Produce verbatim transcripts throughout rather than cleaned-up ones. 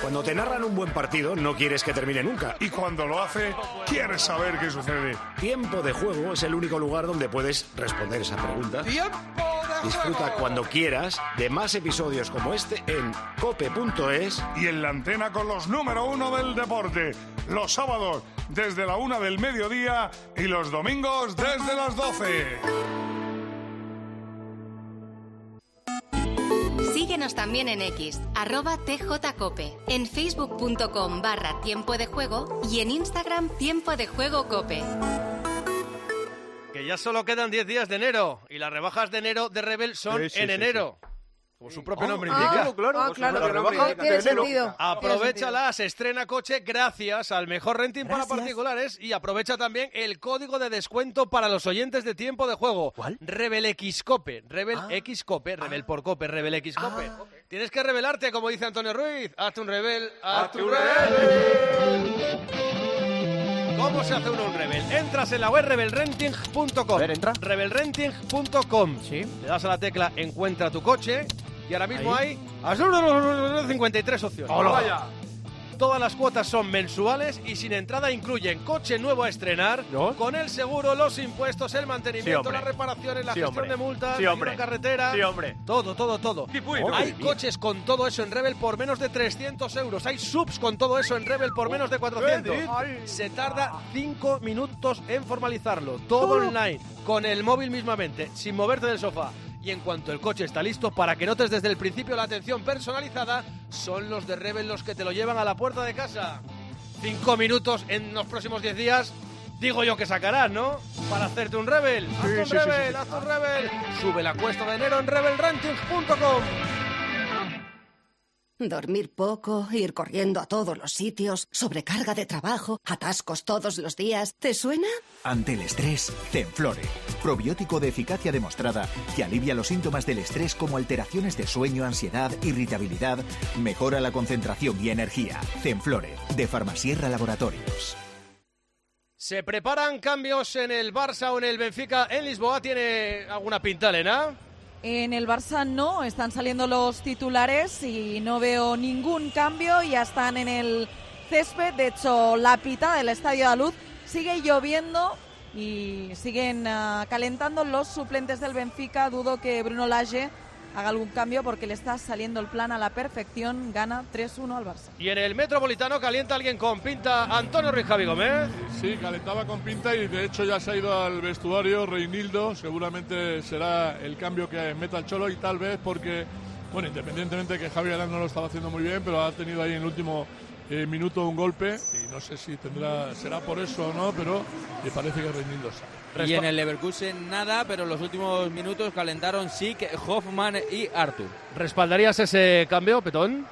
Cuando te narran un buen partido, no quieres que termine nunca. Y cuando lo hace, quieres saber qué sucede. Tiempo de Juego es el único lugar donde puedes responder esa pregunta. ¡Tiempo de Disfruta juego! cuando quieras de más episodios como este en cope punto es. Y en la antena con los número uno del deporte. Los sábados desde la una del mediodía y los domingos desde las doce. Síguenos también en X, arroba tjcope, en facebook.com barra tiempo de juego y en Instagram tiempo de juego cope. Que ya solo quedan diez días de enero y las rebajas de enero de Rebel son Sí, sí, en sí, enero. Como su propio Ah, nombre ah, indica. claro, Ah, pues claro, una que rebaja tiene de enero. sentido. Aprovechala, se estrena coche gracias al mejor renting para Gracias. particulares y aprovecha también el código de descuento para los oyentes de Tiempo de Juego. ¿Cuál? Rebel X Cope, Rebel Ah. X Cope, Rebel por Cope, Rebel X Cope. Ah. Tienes que revelarte, como dice Antonio Ruiz. Hazte un rebel, hazte un rebel. ¿Cómo se hace uno un rebel? Entras en la web rebel renting punto com. A ver, entra. rebel renting punto com. Sí. Le das a la tecla Encuentra tu coche y ahora mismo hay cincuenta y tres opciones. ¡Hola! Vaya. Todas las cuotas son mensuales y sin entrada incluyen coche nuevo a estrenar, ¿No? con el seguro, los impuestos, el mantenimiento, Sí, hombre. las reparaciones, la Sí, gestión hombre. de multas, Sí, hombre. la carretera. Sí, hombre. Todo, todo, todo. bueno. Hay Madre mía. coches con todo eso en Rebel por menos de trescientos euros. Hay subs con todo eso en Rebel por menos de cuatrocientos. Ay. Se tarda cinco minutos en formalizarlo. Todo online, con el móvil mismamente, sin moverte del sofá. Y en cuanto el coche está listo, para que notes desde el principio la atención personalizada, son los de Rebel los que te lo llevan a la puerta de casa. Cinco minutos en los próximos diez días, digo yo que sacarás, ¿no? Para hacerte un Rebel. Haz un sí, sí, Rebel, sí. haz un Rebel. Sube la cuesta de enero en rebel renting punto com. Dormir poco, ir corriendo a todos los sitios, sobrecarga de trabajo, atascos todos los días. ¿Te suena? Ante el estrés, Zenflore, probiótico de eficacia demostrada que alivia los síntomas del estrés como alteraciones de sueño, ansiedad, irritabilidad, mejora la concentración y energía. Zenflore, de Farmasierra Laboratorios. ¿Se preparan cambios en el Barça o en el Benfica? ¿En Lisboa tiene alguna pinta, Elena? En el Barça no, están saliendo los titulares y no veo ningún cambio, ya están en el césped. De hecho, la pita del Estadio de Luz sigue lloviendo y siguen uh, calentando los suplentes del Benfica. Dudo que Bruno Lage haga algún cambio porque le está saliendo el plan a la perfección. Gana tres uno al Barça. Y en el Metropolitano calienta alguien con pinta, Antonio Ruiz Javi Gómez. Sí, calentaba con pinta y de hecho ya se ha ido al vestuario Reinildo. Seguramente será el cambio que meta el Cholo y tal vez porque, bueno, independientemente de que Javi Galán no lo estaba haciendo muy bien, pero ha tenido ahí en el último eh, minuto un golpe y no sé si tendrá será por eso o no, pero me parece que Reinildo sale. Y en el Leverkusen nada, pero en los últimos minutos calentaron Sik, Hoffman y Arthur. ¿Respaldarías ese cambio, Petón?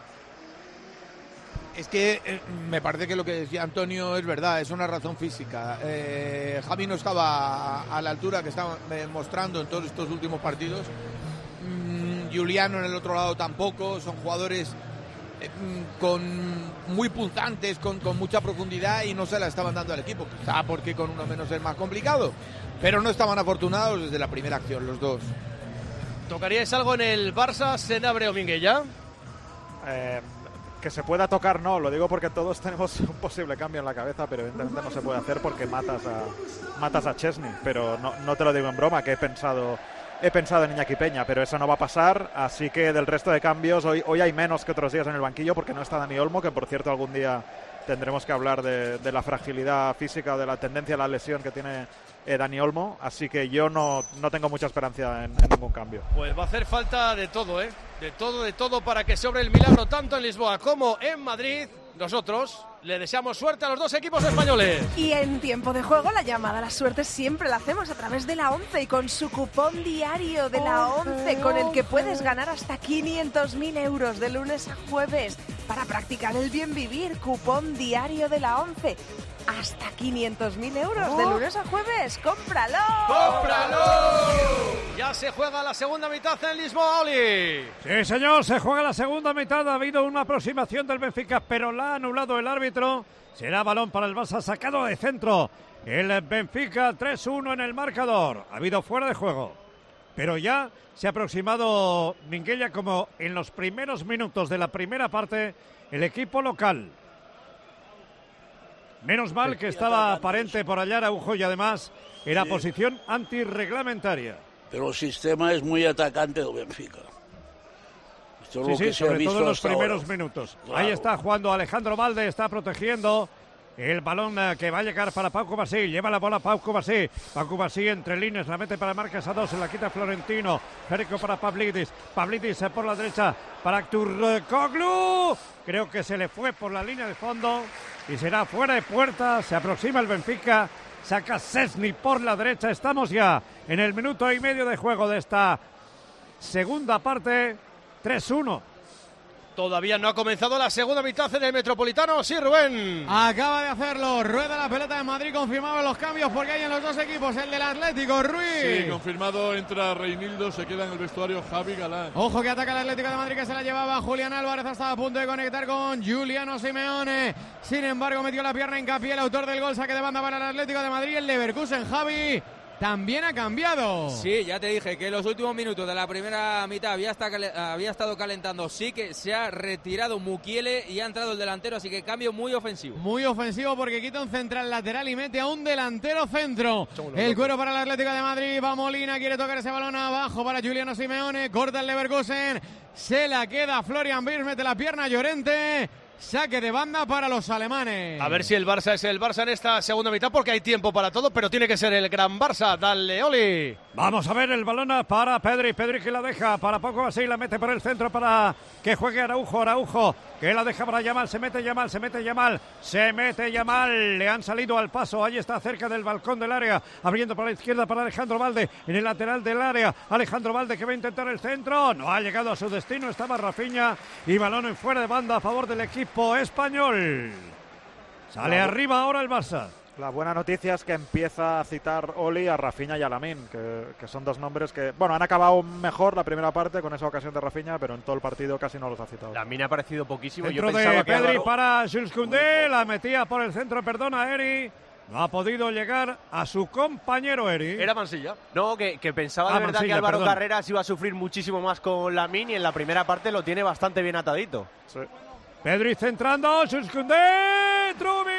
Es que eh, me parece que lo que decía Antonio es verdad, es una razón física. Eh, Javi no estaba a, a la altura que estaba eh, mostrando en todos estos últimos partidos. Mm, Juliano en el otro lado tampoco, son jugadores eh, mm, con muy punzantes, con, con mucha profundidad y no se la estaban dando al equipo. Quizá porque con uno menos es más complicado, pero no estaban afortunados desde la primera acción los dos. ¿Tocaríais algo en el Barça, Senabre o Minguella? Eh, que se pueda tocar no, lo digo porque todos tenemos un posible cambio en la cabeza, pero evidentemente no se puede hacer porque matas a matas a Chesney, pero no, no te lo digo en broma, que he pensado he pensado en Iñaki Peña, pero eso no va a pasar, así que del resto de cambios hoy, hoy hay menos que otros días en el banquillo porque no está Dani Olmo, que por cierto algún día tendremos que hablar de, de la fragilidad física, de la tendencia a la lesión que tiene eh, Dani Olmo, así que yo no, no tengo mucha esperanza en, en ningún cambio. Pues va a hacer falta de todo, ¿eh? De todo, de todo para que sobre el milagro tanto en Lisboa como en Madrid. Nosotros le deseamos suerte a los dos equipos españoles. Y en Tiempo de Juego la llamada a la suerte siempre la hacemos a través de la ONCE y con su cupón diario de la ONCE con el que puedes ganar hasta quinientos mil euros de lunes a jueves para practicar el bien vivir. Cupón diario de la ONCE. Hasta quinientos mil euros Oh. de lunes a jueves. ¡Cómpralo! ¡Cómpralo! Ya se juega la segunda mitad en Lisboa, Oli. Sí, señor, se juega la segunda mitad. Ha habido una aproximación del Benfica, pero la ha anulado el árbitro. Será balón para el Barça sacado de centro. El Benfica tres uno en el marcador. Ha habido fuera de juego. Pero ya se ha aproximado Minguella como en los primeros minutos de la primera parte el equipo local. Menos mal que estaba aparente por allá Araujo y además en la Sí. posición antirreglamentaria. Pero el sistema es muy atacante del Benfica. Esto es Sí, lo sí, que se ha sobre visto todo en los hasta primeros ahora. minutos. Claro. Ahí está jugando Alejandro Valde, está protegiendo el balón eh, que va a llegar para Pau Cubarsí. Lleva la bola Pau Cubarsí. Pau Cubarsí entre líneas, la mete para marcas a dos, se la quita Florentino. Jerico para Pavlidis. Pavlidis eh, por la derecha para Turkoglu. Creo que se le fue por la línea de fondo y será fuera de puerta. Se aproxima el Benfica. Saca Szczesny por la derecha. Estamos ya en el minuto y medio de juego de esta segunda parte. tres uno. Todavía no ha comenzado la segunda mitad en el Metropolitano. Sí, Rubén. Acaba de hacerlo. Rueda la pelota de Madrid. Confirmaba los cambios porque hay en los dos equipos. El del Atlético, Ruiz. Sí, confirmado. Entra Reinildo. Se queda en el vestuario Javi Galán. Ojo que ataca el Atlético de Madrid, que se la llevaba Julián Álvarez. Estaba a punto de conectar con Giuliano Simeone. Sin embargo, metió la pierna en Hincapié, el autor del gol. Saque de banda para el Atlético de Madrid. El Leverkusen, Javi, también ha cambiado. Sí, ya te dije que en los últimos minutos de la primera mitad había, esta- había estado calentando. Sí que se ha retirado Mukiele y ha entrado el delantero, así que cambio muy ofensivo. Muy ofensivo porque quita un central lateral y mete a un delantero centro. El cuero para el Atlético de Madrid. Va Molina, quiere tocar ese balón abajo para Giuliano Simeone. Corta el Leverkusen. Se la queda Florian Wirtz, mete la pierna Llorente. Saque de banda para los alemanes. A ver si el Barça es el Barça en esta segunda mitad, porque hay tiempo para todo, pero tiene que ser el gran Barça. Dale, Oli. Vamos a ver el balón para Pedri, Pedri que la deja para Poco así, la mete por el centro para que juegue Araujo, Araujo que la deja para Yamal, se mete Yamal, se mete Yamal, se mete Yamal, le han salido al paso, ahí está cerca del balcón del área, abriendo para la izquierda para Alejandro Valde, en el lateral del área, Alejandro Valde que va a intentar el centro, no ha llegado a su destino, estaba Rafinha y balón en fuera de banda a favor del equipo español. Sale Claro. arriba ahora el Barça. La buena noticia es que empieza a citar Oli a Rafinha y a Lamine, que, que son dos nombres que, bueno, han acabado mejor la primera parte con esa ocasión de Rafinha, pero en todo el partido casi no los ha citado. Lamine ha parecido poquísimo. Dentro Yo pensaba de que Pedri Álvaro- para Jules Koundé, la metía por el centro, perdona Eri, no ha podido llegar a su compañero Eri. Era Mansilla. No, que, que pensaba Ah, de verdad Mansilla, que Álvaro perdón. Carreras iba a sufrir muchísimo más con Lamine y en la primera parte lo tiene bastante bien atadito. Sí. Pedri centrando, Jules Koundé, Trubin,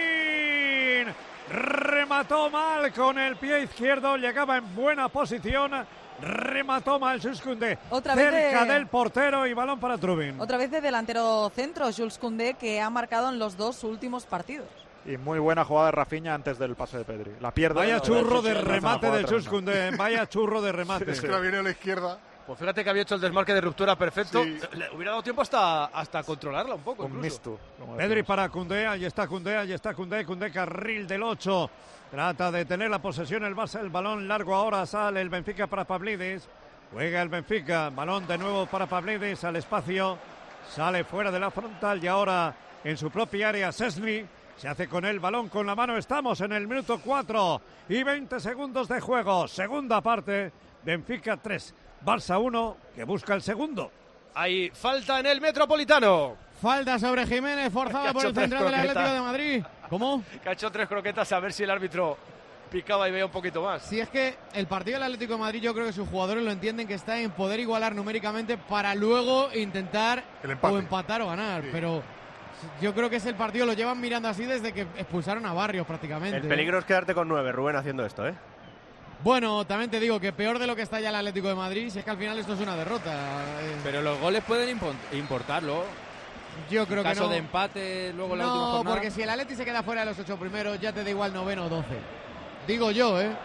remató mal con el pie izquierdo, llegaba en buena posición, remató mal Jules Koundé, Otra vez cerca de- del portero y balón para Trubin. Otra vez de delantero centro, Jules Koundé, que ha marcado en los dos últimos partidos. Y muy buena jugada de Rafinha antes del pase de Pedri. La pierde. Vaya la- churro la- de la- la- remate la- de la- Jules Koundé, vaya churro de remate. Es que la viene a la izquierda. Pues fíjate que había hecho el desmarque de ruptura perfecto. Sí. Le hubiera dado tiempo hasta, hasta controlarla un poco. Un incluso. misto. como Pedri decimos. para Koundé, ahí está Koundé, ahí está Koundé, Koundé carril del ocho. Trata de tener la posesión el Barça, el balón largo ahora sale el Benfica para Pavlidis. Juega el Benfica, balón de nuevo para Pavlidis al espacio. Sale fuera de la frontal y ahora en su propia área Szczesny. Se hace con el balón con la mano. Estamos en el minuto cuatro y veinte segundos de juego. Segunda parte, Benfica tres, Barça uno, que busca el segundo. Hay falta en el Metropolitano. Falta sobre Jiménez, forzada Que ha por hecho el tres central del croquetas. Atlético de Madrid. ¿Cómo? Que ha hecho tres croquetas a ver si el árbitro picaba y veía un poquito más. Si es que el partido del Atlético de Madrid, yo creo que sus jugadores lo entienden, que está en poder igualar numéricamente para luego intentar El empate. o empatar o ganar. Sí. Pero yo creo que es el partido, lo llevan mirando así desde que expulsaron a Barrios prácticamente. El peligro es quedarte con nueve, Rubén, haciendo esto, ¿eh? Bueno, también te digo que peor de lo que está ya el Atlético de Madrid, si es que al final esto es una derrota. Eh, Pero los goles pueden impon- importarlo. yo creo En que caso no. de empate luego en la última No, jornada. porque si el Atleti se queda fuera de los ocho primeros, ya te da igual noveno o doce. Digo yo, ¿eh?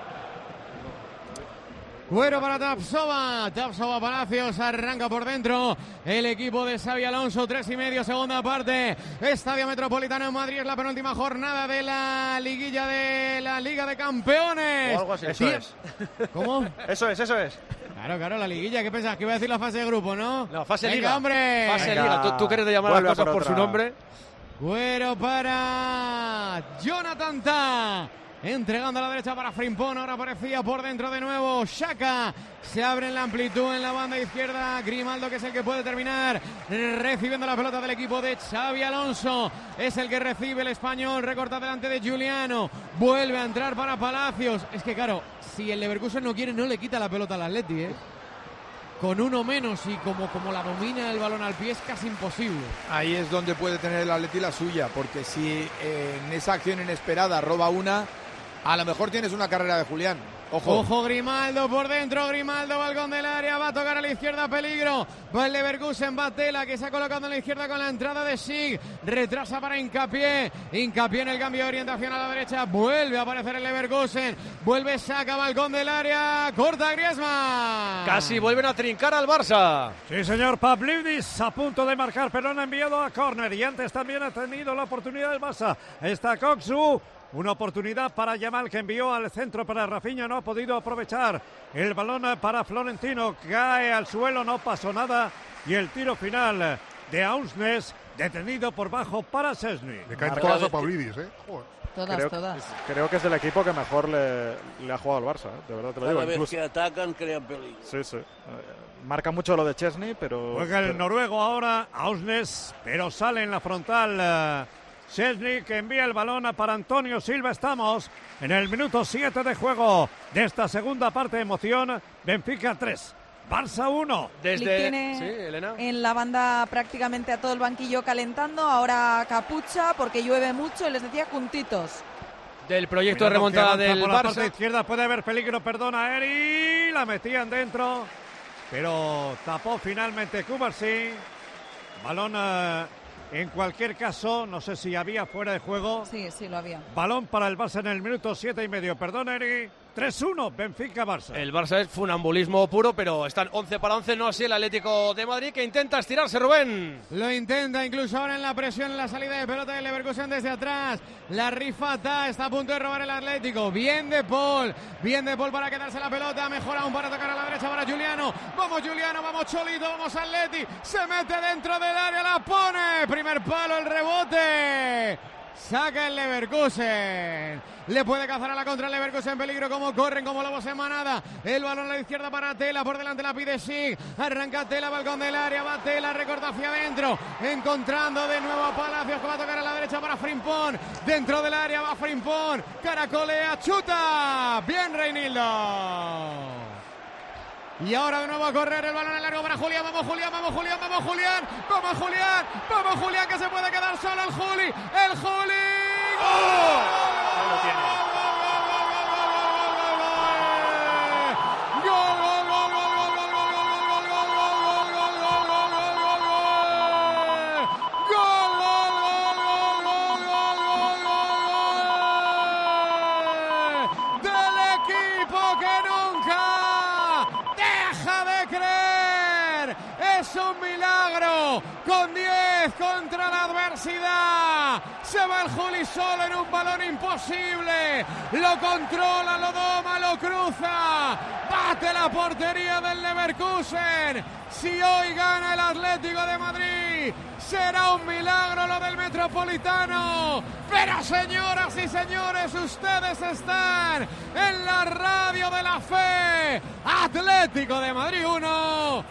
Cuero para Tapsova, Tapsova Palacios, arranca por dentro el equipo de Xabi Alonso, tres y medio, segunda parte, Estadio Metropolitano en Madrid, es la penúltima jornada de la liguilla de la Liga de Campeones. O algo así. Sí. Eso es. ¿Cómo? Eso es, eso es. Claro, claro, la liguilla, ¿qué pensás? Que iba a decir la fase de grupo, ¿no? No, fase Venga, liga. hombre. Fase Venga. liga. Tú, tú quieres de llamar a Vuelve las cosas por por su otra. nombre. Cuero para Jonathan Ta. Entregando a la derecha para Frimpong. Ahora aparecía por dentro de nuevo Xhaka. Se abre en la amplitud en la banda izquierda. Grimaldo, que es el que puede terminar recibiendo la pelota del equipo de Xabi Alonso. Es el que recibe el español. Recorta delante de Giuliano. Vuelve a entrar para Palacios. Es que claro, si el Leverkusen no quiere, no le quita la pelota al Atleti, ¿eh? con uno menos y como, como la domina el balón al pie es casi imposible. Ahí es donde puede tener el Atleti la suya, porque si eh, en esa acción inesperada roba una, a lo mejor tienes una carrera de Julián. Ojo. Ojo, Grimaldo por dentro, Grimaldo, balcón del área, va a tocar a la izquierda, peligro. Va el Leverkusen, Batela, que se ha colocado en la izquierda con la entrada de Sig. Retrasa para Hincapié. Hincapié en el cambio de orientación a la derecha. Vuelve a aparecer el Leverkusen. Vuelve, saca, balcón del área. Corta Griezmann. Casi vuelven a trincar al Barça. Sí, señor. Pavlidis a punto de marcar, pero no ha enviado a córner. Y antes también ha tenido la oportunidad del Barça. Está Coxu. Una oportunidad para Yamal, que envió al centro para Rafinha, no ha podido aprovechar. El balón para Florentino, cae al suelo, no pasó nada. Y el tiro final de Ausnes, detenido por bajo para Szczęsny. Le caen todas a Pavlidis, ¿eh? Joder. Todas, creo, todas. Creo que es el equipo que mejor le, le ha jugado al Barça, ¿eh? De verdad te lo digo. Cada vez Incluso... que atacan, crean peligro. Sí, sí. Eh, marca mucho lo de Szczęsny, pero... Juega el pero... noruego ahora, Ausnes, pero sale en la frontal... Uh... Szczęsny, que envía el balón para Antonio Silva. Estamos en el minuto siete de juego de esta segunda parte de emoción. Benfica tres, Barça uno. Desde tiene sí, Elena. En la banda prácticamente a todo el banquillo calentando. Ahora capucha porque llueve mucho y les decía juntitos. Del proyecto de remontada del por Barça. La parte izquierda puede haber peligro, perdona Eri. La metían dentro, pero tapó finalmente Cubarsí. Balón... Uh, En cualquier caso, no sé si había fuera de juego. Sí, sí, lo había. Balón para el Barça en el minuto siete y medio. Perdón, Eri. tres uno, Benfica-Barça. El Barça es funambulismo puro, pero están once para once, no así el Atlético de Madrid, que intenta estirarse, Rubén. Lo intenta, incluso ahora en la presión, en la salida de pelota del Leverkusen desde atrás. La rifata, está a punto de robar el Atlético. Bien de Paul, bien de Paul para quedarse la pelota. Mejor aún para tocar a la derecha para Juliano. Vamos Juliano, vamos Cholito, vamos Atleti. Se mete dentro del área, la pone. Primer palo, el rebote. Saca el Leverkusen. Le puede cazar a la contra el Leverkusen. Peligro, como corren, como lobos en manada. El balón a la izquierda para Tela. Por delante la pide Sig. Arranca Tela, balcón del área. Va Tela, recorta hacia adentro. Encontrando de nuevo a Palacios, que va a tocar a la derecha para Frimpong. Dentro del área va Frimpong. Caracolea, chuta. Bien Reinildo. Y ahora de nuevo a correr el balón en largo para Julián. Vamos Julián, vamos Julián, vamos Julián. Vamos Julián, vamos Julián, que se puede quedar solo el Juli. El Juli. ¡Gol! Ahí lo tiene. Con diez contra la adversidad. Se va el Juli solo en un balón imposible. Lo controla, lo doma, lo cruza. Bate la portería del Leverkusen. Si hoy gana el Atlético de Madrid, será un milagro lo del Metropolitano. Pero señoras y señores, ustedes están en la radio de la fe. Atlético de Madrid uno.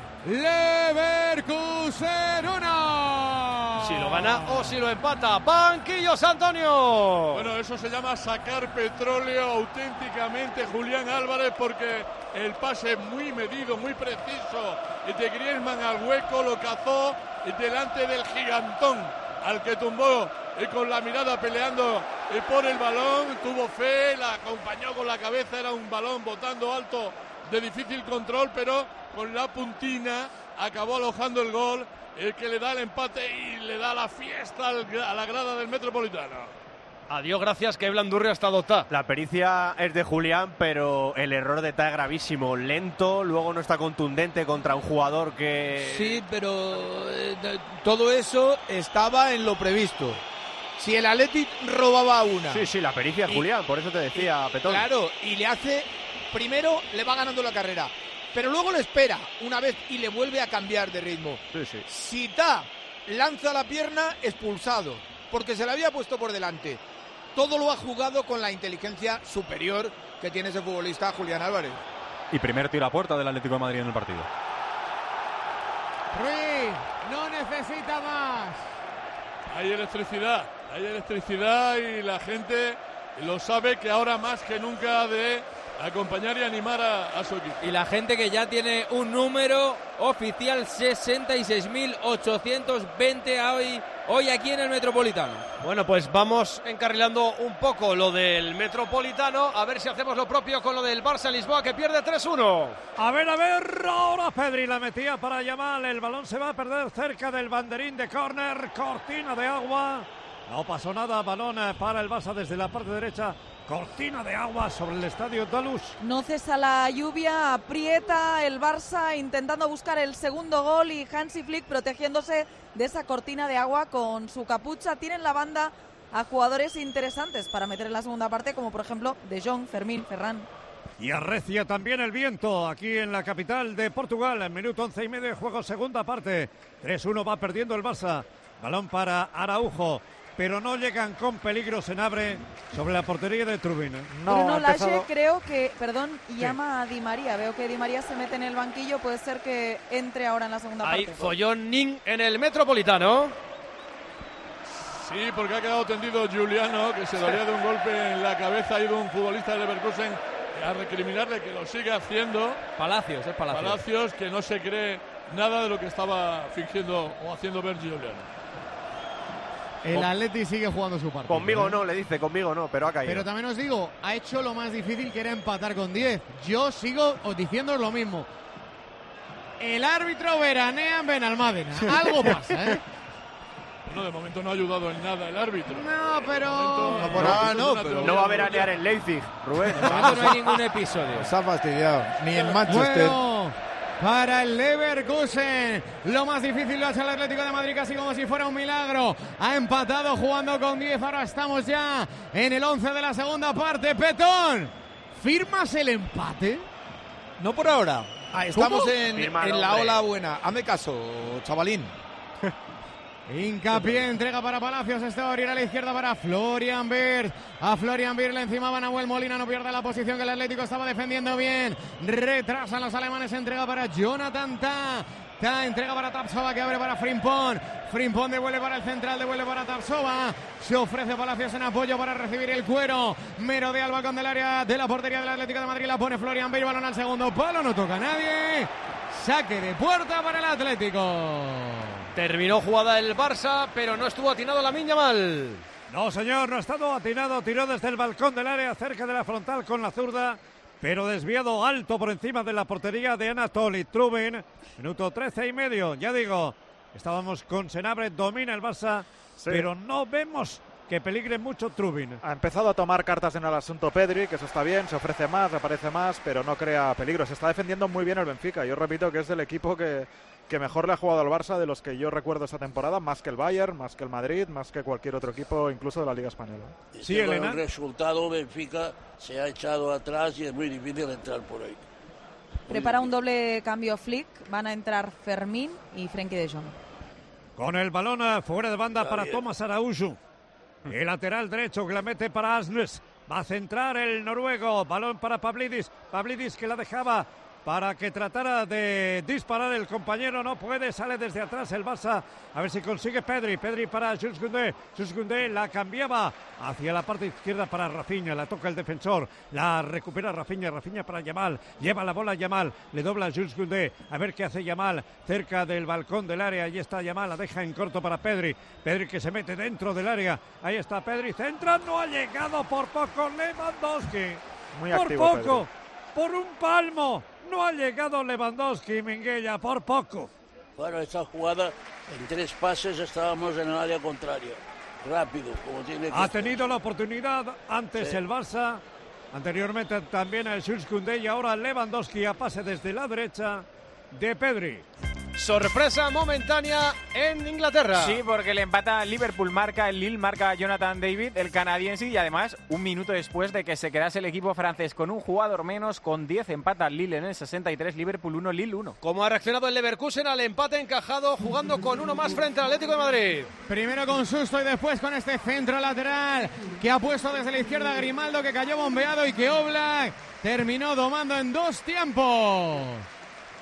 Leverkusen uno. Si lo gana o si lo empata. Banquillos, Antonio. Bueno, eso se llama sacar petróleo auténticamente, Julián Álvarez, porque el pase muy medido, muy preciso de Griezmann al hueco, lo cazó delante del gigantón al que tumbó y con la mirada peleando por el balón. Tuvo fe, la acompañó con la cabeza, era un balón botando alto de difícil control, pero con la puntina acabó alojando el gol, el que le da el empate y le da la fiesta al, a la grada del Metropolitano. Adiós, gracias, que Blandurri ha estado Ta. La pericia es de Julián, pero el error de Ta es gravísimo. Lento, luego no está contundente contra un jugador que... Sí, pero eh, todo eso estaba en lo previsto. Si el Athletic robaba una... Sí, sí, la pericia es Julián, por eso te decía, y, Petón. Claro, y le hace... Primero le va ganando la carrera, pero luego le espera una vez y le vuelve a cambiar de ritmo. Sí, sí. Si Ta lanza la pierna, expulsado, porque se le había puesto por delante. Todo lo ha jugado con la inteligencia superior que tiene ese futbolista Julián Álvarez. Y primer tiro a puerta del Atlético de Madrid en el partido. Ruiz no necesita más. Hay electricidad, hay electricidad y la gente lo sabe, que ahora más que nunca de acompañar y animar a, a su equipo. Y la gente que ya tiene un número oficial, sesenta y seis mil ochocientos veinte hoy, hoy aquí en el Metropolitano. Bueno, pues vamos encarrilando un poco lo del Metropolitano, a ver si hacemos lo propio con lo del Barça Lisboa, que pierde tres uno. A ver, a ver, ahora Pedri la metía para Yamal, el balón se va a perder cerca del banderín de córner, cortina de agua, no pasó nada, balón para el Barça desde la parte derecha, cortina de agua sobre el estadio Dalus. No cesa la lluvia, aprieta el Barça intentando buscar el segundo gol y Hansi Flick protegiéndose de esa cortina de agua con su capucha. Tiene en la banda a jugadores interesantes para meter en la segunda parte, como por ejemplo De Jong, Fermín, Ferran. Y arrecia también el viento aquí en la capital de Portugal. En minuto once y medio de juego, segunda parte. tres uno va perdiendo el Barça. Balón para Araujo. Pero no llegan con peligro Senabre sobre la portería de Trubin. No, Bruno Lage creo que, perdón, llama sí. a Di María. Veo que Di María se mete en el banquillo, puede ser que entre ahora en la segunda Hay parte. Hay follón Ning en el Metropolitano. Sí, porque ha quedado tendido Giuliano, que se dolía de un golpe en la cabeza. Ha ido un futbolista de Leverkusen a recriminarle que lo sigue haciendo. Palacios, es Palacios. Palacios, que no se cree nada de lo que estaba fingiendo o haciendo ver Giuliano. El Atleti sigue jugando su partido. Conmigo ¿eh? no, le dice, conmigo no, pero ha caído. Pero también os digo, ha hecho lo más difícil, que era empatar con diez. Yo sigo os diciendo lo mismo. El árbitro veranea en Benalmádena. Algo pasa, ¿eh? Bueno, de momento no ha ayudado en nada el árbitro. No, pero... No, por ahora no, pero... No va a veranear en Leipzig, Rubén. De momento no hay ningún episodio. Se ha fastidiado. Ni en Manchester. Bueno, para el Leverkusen, lo más difícil lo ha hecho el Atlético de Madrid, casi como si fuera un milagro. Ha empatado jugando con diez, ahora estamos ya en el once de la segunda parte. Petón, ¿firmas el empate? No por ahora. Ah, estamos en, Firma, en la hombre. ola buena. Hazme caso, chavalín. Hincapié, entrega para Palacios, este va a abrir a la izquierda para Florian Wirtz. A Florian Wirtz le encima Nahuel Molina, no pierde la posición que el Atlético estaba defendiendo bien. Retrasan los alemanes, entrega para Jonathan Tah. Tah entrega para Tapsova, que abre para Frimpong. Frimpong devuelve para el central, devuelve para Tapsova. Se ofrece Palacios en apoyo para recibir el cuero. Merodea al balcón del área de la portería del Atlético de Madrid, la pone Florian Wirtz, balón al segundo palo, no toca a nadie. Saque de puerta para el Atlético. Terminó jugada el Barça, pero no estuvo atinado Lamine Yamal. No, señor, no ha estado atinado. Tiró desde el balcón del área, cerca de la frontal con la zurda, pero desviado alto por encima de la portería de Anatoly Trubin. Minuto trece y medio, ya digo, estábamos con Senabre, domina el Barça, sí. Pero no vemos que peligre mucho Trubin. Ha empezado a tomar cartas en el asunto Pedri, que eso está bien, se ofrece más, aparece más, pero no crea peligro. Se está defendiendo muy bien el Benfica. Yo repito que es el equipo que, que mejor le ha jugado al Barça de los que yo recuerdo esta temporada, más que el Bayern, más que el Madrid, más que cualquier otro equipo, incluso de la Liga Española. Sí, este Elena. El resultado, Benfica se ha echado atrás y es muy difícil entrar por ahí. Prepara un doble cambio Flick, van a entrar Fermín y Frenkie de Jong. Con el balón fuera de banda está para bien. Thomas Araujo. El lateral derecho que la mete para Asnes. Va a centrar el noruego. Balón para Pavlidis. Pavlidis que la dejaba para que tratara de disparar el compañero. No puede. Sale desde atrás el Barça. A ver si consigue Pedri. Pedri para Jules Koundé. Jules Koundé la cambiaba hacia la parte izquierda para Rafinha. La toca el defensor. La recupera Rafinha. Rafinha para Yamal. Lleva la bola Yamal. Le dobla Jules Koundé. A ver qué hace Yamal. Cerca del balcón del área. Ahí está Yamal. La deja en corto para Pedri. Pedri que se mete dentro del área. Ahí está Pedri. Centra. No ha llegado por poco Lewandowski. Muy por activo, poco. Pedri. Por un palmo. No ha llegado Lewandowski, Minguella, por poco. Bueno, esta jugada en tres pases estábamos en el área contraria. Rápido, como tiene que Ha ser. tenido la oportunidad antes sí. el Barça, anteriormente también el Jules Koundé y ahora Lewandowski a pase desde la derecha de Pedri. Sorpresa momentánea en Inglaterra. Sí, porque le empata Liverpool, marca el Lille, marca Jonathan David, el canadiense, y además un minuto después de que se quedase el equipo francés con un jugador menos, con diez, empata Lille en el sesenta y tres, Liverpool uno, Lille uno. ¿Cómo ha reaccionado el Leverkusen al empate encajado, jugando con uno más frente al Atlético de Madrid? Primero con susto y después con este centro lateral que ha puesto desde la izquierda Grimaldo, que cayó bombeado y que Oblak terminó domando en dos tiempos.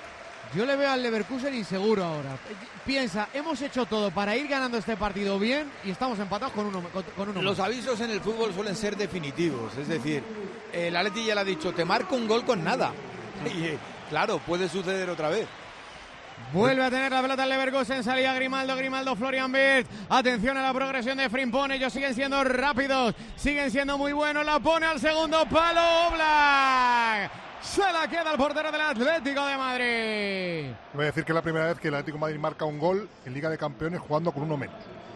Yo le veo al Leverkusen inseguro ahora. Piensa, hemos hecho todo para ir ganando este partido bien y estamos empatados con uno, con, con uno Los más. avisos en el fútbol suelen ser definitivos. Es decir, el Atleti ya le ha dicho, te marco un gol con nada. Y claro, puede suceder otra vez. Vuelve a tener la pelota el Leverkusen, salía Grimaldo, Grimaldo, Florian Wirtz. Atención a la progresión de Frimpong, ellos siguen siendo rápidos, siguen siendo muy buenos. La pone al segundo palo, Oblak. Se la queda el portero del Atlético de Madrid. Voy a decir que es la primera vez que el Atlético de Madrid marca un gol en Liga de Campeones jugando con uno menos.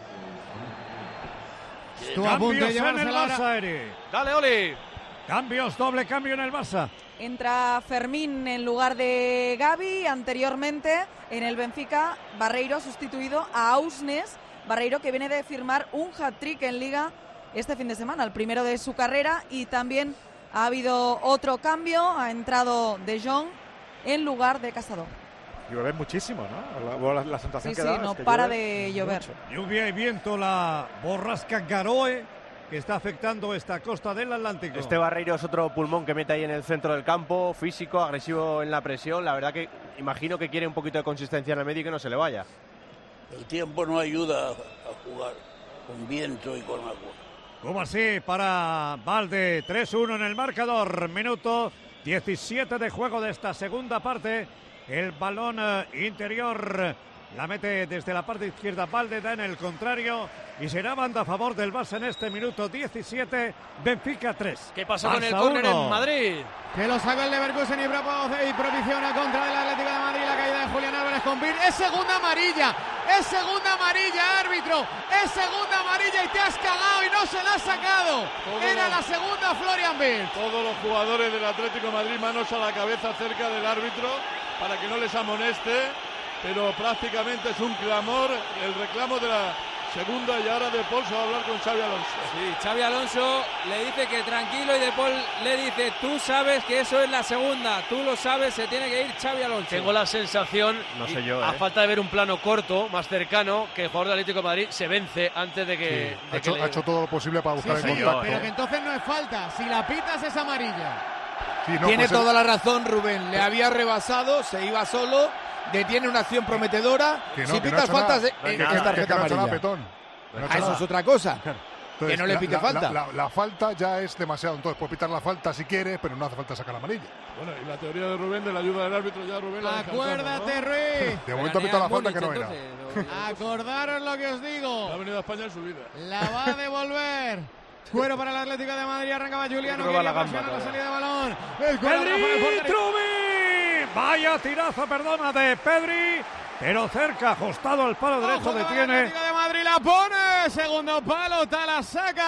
Estuvo a punto de Cambios en el llevársela Barça, ahora. Eri. Dale, Oli. Cambios, doble cambio en el Barça. Entra Fermín en lugar de Gavi. Anteriormente en el Benfica, Barreiro ha sustituido a Ausnes. Barreiro que viene de firmar un hat-trick en Liga este fin de semana, el primero de su carrera. Y también ha habido otro cambio, ha entrado De Jong en lugar de Casado. Llueve muchísimo, ¿no? La, la, la sensación Sí, que sí, da no es que para llueve de llover. mucho. Lluvia y viento, la borrasca Garoe, que está afectando esta costa del Atlántico. Este Barreiro es otro pulmón que mete ahí en el centro del campo, físico, agresivo en la presión. La verdad que imagino que quiere un poquito de consistencia en el medio y que no se le vaya. El tiempo no ayuda a jugar con viento y con agua. Como así para Valde, tres uno en el marcador, minuto diecisiete de juego de esta segunda parte. El balón eh, interior la mete desde la parte izquierda Valde, da en el contrario y será banda a favor del Barça en este minuto diecisiete, Benfica tres. ¿Qué pasó con el Barça córner uno. en Madrid? Que lo saca el Leverkusen y, propo- y propiciona contra el Atlético de Madrid la caída de Julián Álvarez con Bir. Es segunda amarilla, es segunda amarilla, árbitro, es segunda amarilla y te has cagado y no se la has sacado. Todo Era lo- la segunda Florian Wirtz. Todos los jugadores del Atlético de Madrid manos a la cabeza cerca del árbitro para que no les amoneste, pero prácticamente es un clamor, el reclamo de la segunda, y ahora De Paul se va a hablar con Xavi Alonso. Sí, Xavi Alonso le dice que tranquilo y De Paul le dice, tú sabes que eso es la segunda, tú lo sabes, se tiene que ir Xavi Alonso. Tengo la sensación, No y sé yo, a ¿eh? falta de ver un plano corto, más cercano, que el jugador del Atlético de Madrid se vence antes de que... Sí, de ha, que hecho, le- ha hecho todo lo posible para buscar Sí, el señor, contacto. pero que entonces no es falta. Si la pitas es amarilla. Sí, no, Tiene pues el- toda la razón, Rubén. Le había rebasado, se iba solo, detiene una acción prometedora. que no, si que no ha pitas hecho nada. faltas, eh, Que- es que- que- tarjeta que no ha hecho nada, amarilla. Petón. No ha hecho Ah, eso nada. es otra cosa. Entonces, que no le la- pique la, falta. La, la- la falta ya es demasiado. Entonces, puedes pitar la falta si quieres, pero no hace falta sacar la amarilla. Bueno, y la teoría de Rubén de la ayuda del árbitro, ya Rubén la Acuérdate, ¿no? Ruiz. De momento ha pitado la falta que no era. Acordaros lo que os digo. No ha venido a España en su vida. La va a devolver. Cuero para el Atlético de Madrid. Arrancaba Juliano. Roba Quería la gamba, presionar la claro. salida de balón. El cuero Pedri, Rafa del portero. Trubin. Vaya tirazo, perdona, de Pedri, pero cerca, ajustado al palo derecho, Ojo que va el detiene. Atlético de Madrid, la pone. Segundo palo, la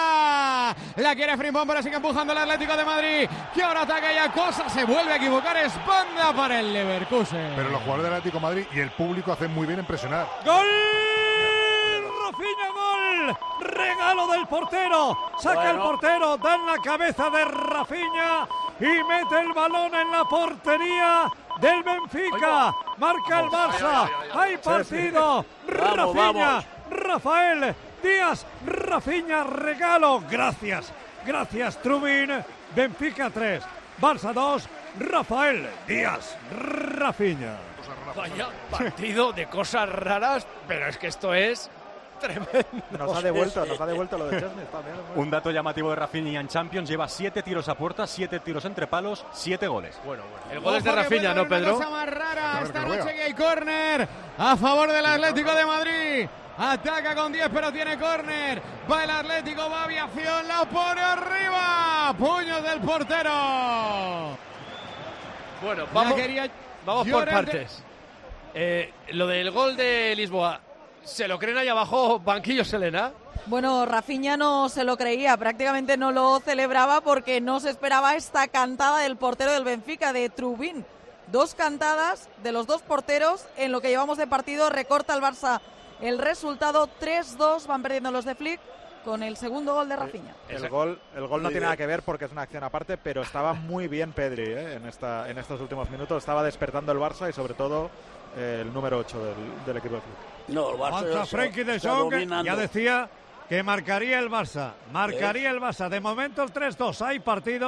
saca. La quiere Frimpong, pero sigue empujando el Atlético de Madrid. Que ahora ataca y acosa. Se vuelve a equivocar. Es banda para el Leverkusen. Pero los jugadores del Atlético de Madrid y el público hacen muy bien en presionar. ¡Gol! Rafinha, gol. Regalo del portero. Saca Bueno. el portero, da en la cabeza de Rafinha y mete el balón en la portería del Benfica. Marca el Barça. Hay partido. Vamos, Rafinha, vamos. Rafael Díaz, Rafinha, regalo. Gracias, gracias, Trubin. Benfica tres, Barça dos, Rafael Díaz, Rafinha. Vaya partido de cosas raras, pero es que esto es tremendo. Nos ha devuelto, nos ha devuelto lo de Chesney también. Un dato llamativo de Rafinha en Champions, lleva siete tiros a puerta, siete tiros entre palos, siete goles. Bueno, bueno. El gol es de Ojo que Rafinha, puede ¿no, haber una Pedro? cosa más rara. A ver, Esta que lo noche vea. que hay córner a favor del Atlético de Madrid. Ataca con diez, pero tiene córner. Va el Atlético, va aviación, la pone arriba. Puños del portero. Bueno, La vamos, quería vamos por Llorente. partes. Eh, lo del gol de Lisboa, ¿se lo creen ahí abajo, banquillo Selena? Bueno, Rafinha no se lo creía, prácticamente no lo celebraba porque no se esperaba esta cantada del portero del Benfica, de Trubin. Dos cantadas de los dos porteros en lo que llevamos de partido. Recorta el Barça el resultado, tres dos, van perdiendo los de Flick con el segundo gol de Rafinha. El gol, el gol no tiene nada que ver porque es una acción aparte, pero estaba muy bien Pedri ¿eh? en, esta, en estos últimos minutos. Estaba despertando el Barça y sobre todo eh, el número ocho del, del equipo de Flick. No, el Barça Falta ya está- Frenkie de está Jong, dominando. ya decía que marcaría el Barça, marcaría el Barça. De momento el tres dos, hay partido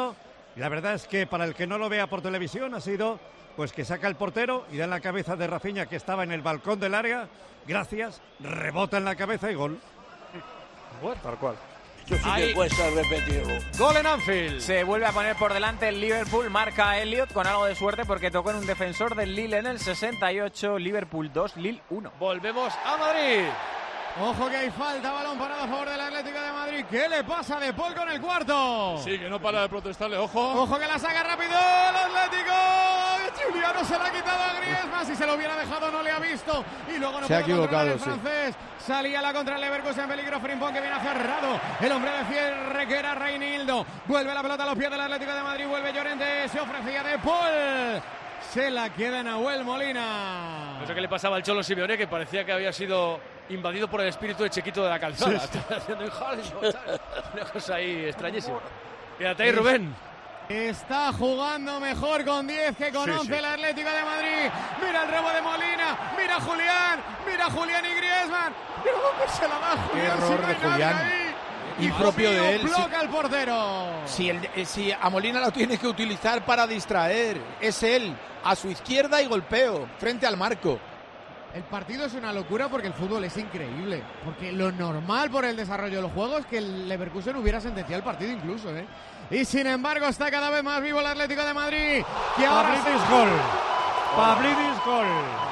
Y la verdad es que para el que no lo vea por televisión ha sido pues que saca el portero y da en la cabeza de Rafinha, que estaba en el balcón del área. Gracias, rebota en la cabeza y gol. Bueno, tal cual. Esto sí que cuesta repetirlo. Gol en Anfield. Se vuelve a poner por delante el Liverpool. Marca Elliot con algo de suerte porque tocó en un defensor del Lille en el sesenta y ocho. Liverpool dos, Lille uno. Volvemos a Madrid. Ojo que hay falta, balón parado a favor del Atlético de Madrid. ¿Qué le pasa a De Paul con el cuarto? Sí, que no para de protestarle, ojo. Ojo que la saca rápido el Atlético. Juliano se la ha quitado a Griezmann. Si se lo hubiera dejado no le ha visto. Y luego no se ha puede equivocado, el francés. Sí. Salía la contra el Leverkusen, peligro Frimpong que viene cerrado. El hombre de cierre que era Reinildo. Vuelve la pelota a los pies del Atlético de Madrid. Vuelve Llorente. Se ofrecía De Paul. Se la queda Nahuel Molina. No sé qué le pasaba al Cholo Simeone, que parecía que había sido invadido por el espíritu de Chequito de la Calzada. Sí, sí. Haciendo una cosa ahí extrañísima. Fíjate ahí, Rubén. Está jugando mejor con diez que con sí, once sí. el Atlético de Madrid. Mira el robo de Molina. Mira a Julián. Mira a Julián y Griezmann. Mira dónde se la da Julián. Qué error si no de Julián. Ahí. Impropio de él. Bloca si, el portero. Si, el, si a Molina lo tiene que utilizar para distraer. Es él. A su izquierda y golpeo. Frente al marco. El partido es una locura porque el fútbol es increíble. Porque lo normal por el desarrollo de los juegos es que el Leverkusen hubiera sentenciado el partido incluso, ¿eh? Y sin embargo está cada vez más vivo el Atlético de Madrid. Que ahora Pavlidis gol. Pavlidis gol.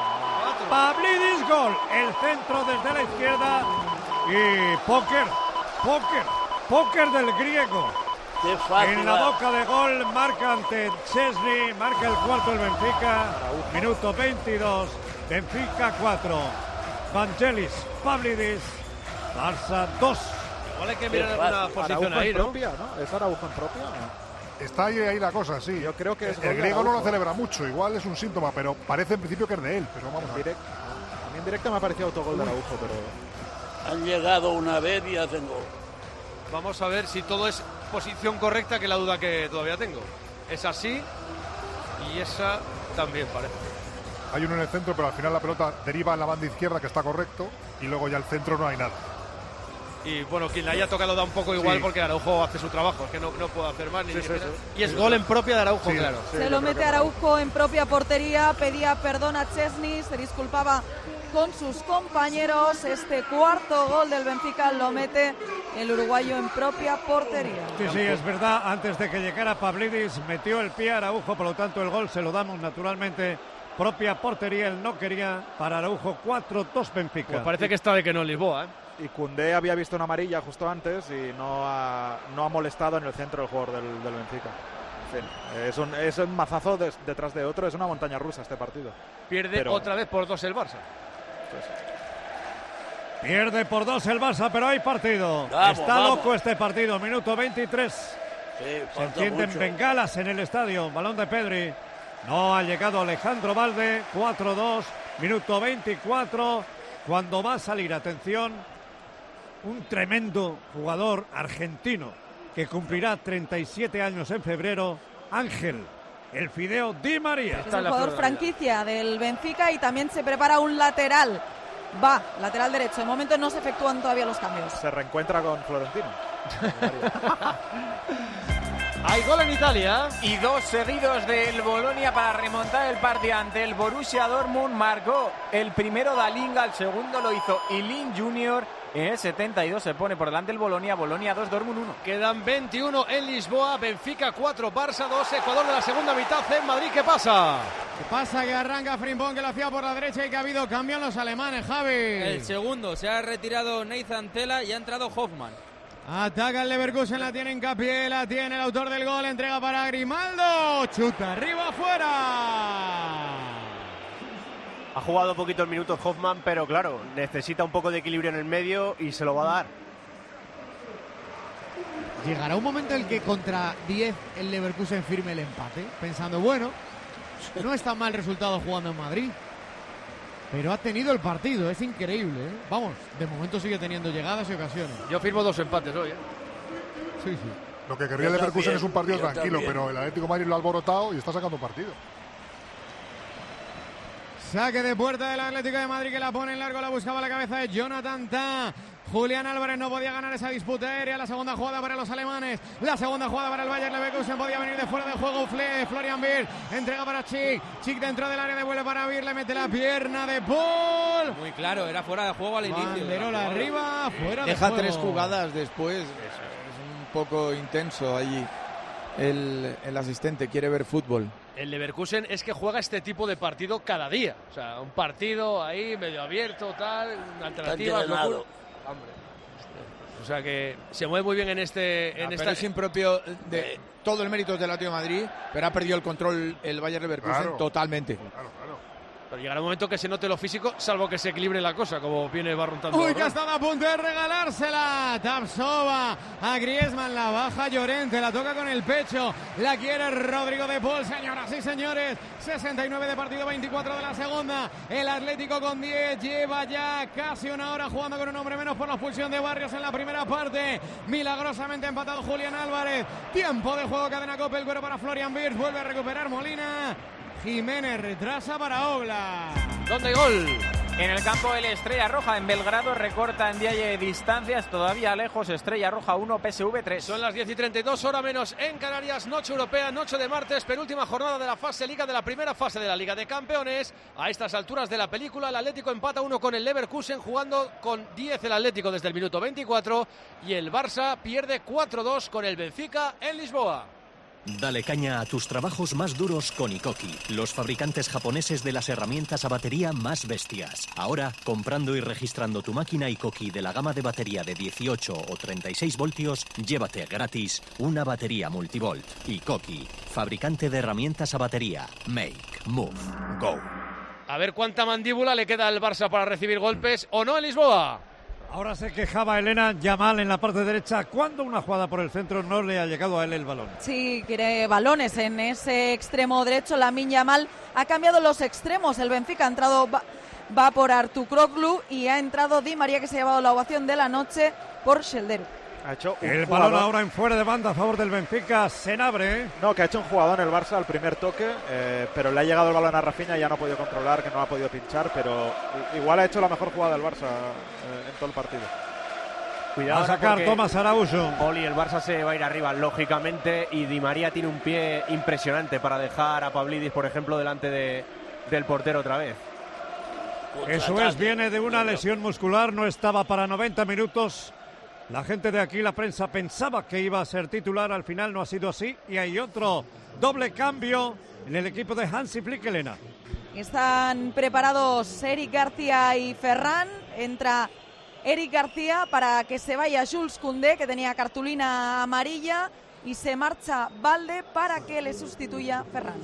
Pavlidis gol. El centro desde la izquierda. Y póker. Póker. Póker del griego. Qué fácil. En la boca de gol marca ante Chesney. Marca el cuarto el Benfica. Minuto veintidós. Benfica cuatro, Vangelis, Pavlidis, Barça dos. Igual hay que mirar alguna posición ahí, ¿no? Propia, ¿no? ¿Es Araujo en propia o no? Está ahí, ahí la cosa, sí. Yo creo que es el griego no lo celebra mucho, igual es un síntoma, pero parece en principio que es de él. Pero vamos a ver. Direct, a mí en directo me ha parecido autogol de Araujo, pero... Han llegado una vez y hacen gol. Vamos a ver si todo es posición correcta, que es la duda que todavía tengo. Es así y esa también parece. Hay uno en el centro, pero al final la pelota deriva en la banda izquierda, que está correcto, y luego ya el centro no hay nada. Y bueno, quien la haya tocado da un poco igual, sí. Porque Araujo hace su trabajo, es que no, no puede hacer más ni, sí, ni sí, sí. Y es sí, gol sí. en propia de Araujo, sí, claro. Sí, se lo mete Araujo en propia portería, pedía perdón a Chesney, se disculpaba con sus compañeros. Este cuarto gol del Benfica lo mete el uruguayo en propia portería. Sí, sí, es verdad, antes de que llegara Pavlidis metió el pie a Araujo, por lo tanto el gol se lo damos naturalmente. Propia portería, él no quería para Araujo. Cuatro dos Benfica. Pues parece que está de que no en Lisboa, ¿eh? Y Koundé había visto una amarilla justo antes y no ha, no ha molestado en el centro el jugador del, del Benfica. En fin, es un, es un mazazo de, detrás de otro, es una montaña rusa este partido. Pierde pero... otra vez por dos el Barça. Pues... Pierde por dos el Barça, pero hay partido. Vamos, Está vamos. loco este partido, minuto veintitrés. Sí, se encienden mucho. bengalas en el estadio, balón de Pedri. No ha llegado Alejandro Valde, cuatro dos, minuto veinticuatro, cuando va a salir, atención, un tremendo jugador argentino que cumplirá treinta y siete años en febrero, Ángel, el Fideo Di María. Es el jugador franquicia del Benfica y también se prepara un lateral. Va, lateral derecho. De momento no se efectúan todavía los cambios. Se reencuentra con Florentino. Hay gol en Italia. Y dos seguidos del Bolonia para remontar el partido ante el Borussia Dortmund. Marcó el primero Dalinga, el segundo lo hizo Ilin Junior. En el setenta y dos se pone por delante el Bolonia. Bolonia dos, Dortmund uno. Quedan veintiuno en Lisboa. Benfica cuatro, Barça dos. Ecuador de la segunda mitad en Madrid. ¿Qué pasa? ¿Qué pasa? Que arranca Frimpong, que lo hacía por la derecha y que ha habido cambio en los alemanes, Javi. El segundo. Se ha retirado Nathan Tella y ha entrado Hoffman. Ataca el Leverkusen, la tiene Hincapié, la tiene el autor del gol, entrega para Grimaldo, chuta arriba, afuera. Ha jugado poquito el minuto Hoffman, pero claro, necesita un poco de equilibrio en el medio y se lo va a dar. Llegará un momento en el que contra diez el Leverkusen firme el empate, pensando, bueno, no es tan mal resultado jugando en Madrid. Pero ha tenido el partido, es increíble, ¿eh? Vamos, de momento sigue teniendo llegadas y ocasiones. Yo firmo dos empates hoy, ¿eh? Sí, sí. Lo que querría el Leverkusen es un partido tranquilo, también. Pero el Atlético de Madrid lo ha alborotado y está sacando partido. Saque de puerta del Atlético de Madrid, que la pone en largo, la buscaba la cabeza de Jonathan Tah. Julián Álvarez no podía ganar esa disputa aérea. La segunda jugada para los alemanes. La segunda jugada para el Bayer Leverkusen. Podía venir de fuera de juego. Fle, Florian Wirtz. Entrega para Chic. Chic dentro del área. Devuelve para Wirtz. Le mete la pierna de Paul. Muy claro, era fuera de juego al inicio. Banderola arriba, fuera de Deja juego. tres jugadas después. Es un poco intenso allí. El, el asistente quiere ver fútbol. El Leverkusen es que juega este tipo de partido cada día. O sea, un partido ahí medio abierto, tal, alternativas, locura. Hombre. O sea que se mueve muy bien en este... En Ah, esta... pero es impropio de todo el mérito del Atlético de Madrid, pero ha perdido el control el Bayer Leverkusen Claro. totalmente. Claro, claro. Pero llegará un momento que se note lo físico, salvo que se equilibre la cosa, como viene barruntando. Uy, que ha estado a punto de regalársela. Tapsova a Griezmann, la baja Llorente, la toca con el pecho. La quiere Rodrigo de Paul, señoras y señores. sesenta y nueve de partido, veinticuatro de la segunda. El Atlético con diez lleva ya casi una hora jugando con un hombre menos por la expulsión de Barrios en la primera parte. Milagrosamente empatado Julián Álvarez. Tiempo de juego, cadena Cope, el cuero para Florian Wirtz. Vuelve a recuperar Molina. Jiménez retrasa para Oblak. ¿Dónde hay gol? En el campo el Estrella Roja en Belgrado recorta en día y distancias, todavía lejos. Estrella Roja uno, P S V tres. Son las diez y treinta y dos, hora menos en Canarias, noche europea, noche de martes, penúltima jornada de la fase Liga, de la primera fase de la Liga de Campeones. A estas alturas de la película, el Atlético empata uno con el Leverkusen, jugando con diez el Atlético desde el minuto veinticuatro, y el Barça pierde cuatro dos con el Benfica en Lisboa. Dale caña a tus trabajos más duros con Ikoki, los fabricantes japoneses de las herramientas a batería más bestias. Ahora, comprando y registrando tu máquina Ikoki de la gama de batería de dieciocho o treinta y seis voltios, llévate gratis una batería multivolt. Ikoki, fabricante de herramientas a batería. Make, move, go. A ver cuánta mandíbula le queda al Barça para recibir golpes o no en Lisboa. Ahora se quejaba Elena Yamal en la parte derecha cuando una jugada por el centro no le ha llegado a él el balón. Sí, quiere balones en ese extremo derecho. Lamine Yamal ha cambiado los extremos. El Benfica ha entrado, va, va por Artukroglu y ha entrado Di María, que se ha llevado la ovación de la noche, por Shelder. Ha hecho un el jugador... balón ahora en fuera de banda a favor del Benfica. Senabre. ¿eh? No, que ha hecho un jugador en el Barça al primer toque, eh, pero le ha llegado el balón a Rafinha y ya no ha podido controlar, que no ha podido pinchar, pero igual ha hecho la mejor jugada del Barça eh, en todo el partido. Cuidado a sacar Tomás Araújo. Oli, el Barça se va a ir arriba, lógicamente, y Di María tiene un pie impresionante para dejar a Pavlidis, por ejemplo, delante de, del portero otra vez. Eso es, viene de una lesión muscular, no estaba para noventa minutos. La gente de aquí, la prensa, pensaba que iba a ser titular, al final no ha sido así. Y hay otro doble cambio en el equipo de Hansi Flick, Elena. Están preparados Eric García y Ferran. Entra Eric García para que se vaya Jules Koundé, que tenía cartulina amarilla, y se marcha Valde para que le sustituya Ferran.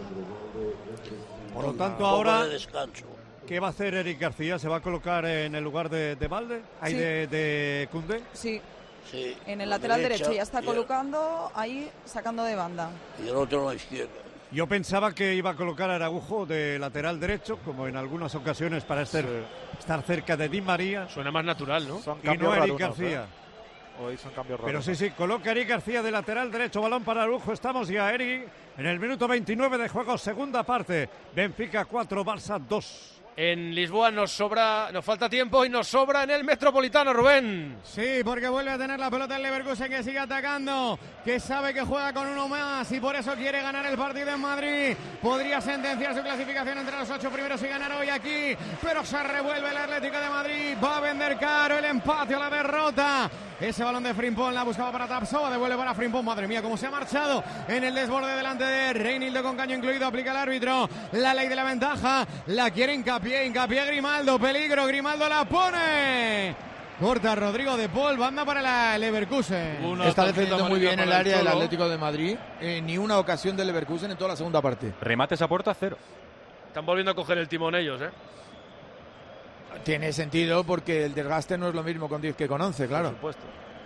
Por lo tanto, ahora, ¿qué va a hacer Eric García? ¿Se va a colocar en el lugar de, de Valde? ¿Hay Sí. de, de Koundé? Sí. Sí, En el la lateral derecha, derecho ya está y- colocando ahí, sacando de banda. Y el otro a la izquierda. Yo pensaba que iba a colocar a Araujo de lateral derecho, como en algunas ocasiones, para estar, estar cerca de Di María. Suena más natural, ¿no? Son Y no cambios Eric rarunos, García. ¿eh? Hoy son cambios Pero raros. sí, sí, coloca Eric García de lateral derecho, balón para Araujo. Estamos ya, Eric, en el minuto veintinueve de juego, segunda parte. Benfica cuatro, Barça dos. En Lisboa nos sobra, nos falta tiempo y nos sobra en el Metropolitano, Rubén. Sí, porque vuelve a tener la pelota el Leverkusen, que sigue atacando, que sabe que juega con uno más y por eso quiere ganar el partido en Madrid. Podría sentenciar su clasificación entre los ocho primeros y ganar hoy aquí, pero se revuelve el Atlético de Madrid. Va a vender caro el empate o la derrota. Ese balón de Frimpong la buscaba para Tapsova, devuelve para Frimpong. Madre mía, cómo se ha marchado en el desborde delante de Reinildo, con caño incluido. Aplica el árbitro la ley de la ventaja, la quiere hincapié, hincapié Grimaldo, peligro, Grimaldo la pone. Corta Rodrigo de Paul, banda para la Leverkusen. Una Está defendiendo muy bien el área del Atlético de Madrid. Eh, ni una ocasión del Leverkusen en toda la segunda parte. Remates a puerta, cero. Están volviendo a coger el timón ellos, ¿eh? Tiene sentido porque el desgaste no es lo mismo con diez que con once, claro. Por supuesto.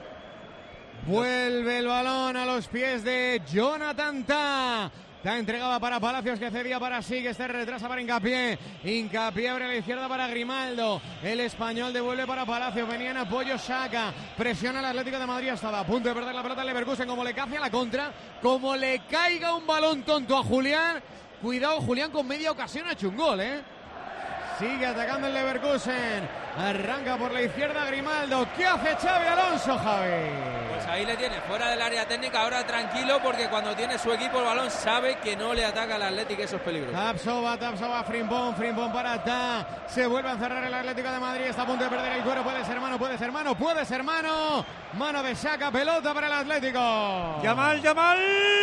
Vuelve el balón a los pies de Jonathan Tah. La entregaba para Palacios, que cedía para sí, que este retrasa para Hincapié. Hincapié abre a la izquierda para Grimaldo. El español devuelve para Palacios. Venía en apoyo Xhaka. Presiona el Atlético de Madrid. Estaba a punto de perder la pelota el Leverkusen. Como le cae a la contra, como le caiga un balón tonto a Julián. Cuidado, Julián, con media ocasión ha hecho un gol, ¿eh? Sigue atacando el Leverkusen. Arranca por la izquierda Grimaldo. ¿Qué hace Xabi Alonso, Javi? Pues ahí le tiene, fuera del área técnica, ahora tranquilo porque cuando tiene su equipo el balón sabe que no le ataca al Atlético, eso es peligroso. Tapsova, Tapsova, Frimpong, Frimpong para Ta. Se vuelve a encerrar el Atlético de Madrid, está a punto de perder el cuero. Puede ser mano, puede ser mano, puede ser mano. Mano de Xhaka, pelota para el Atlético. Yamal, Yamal,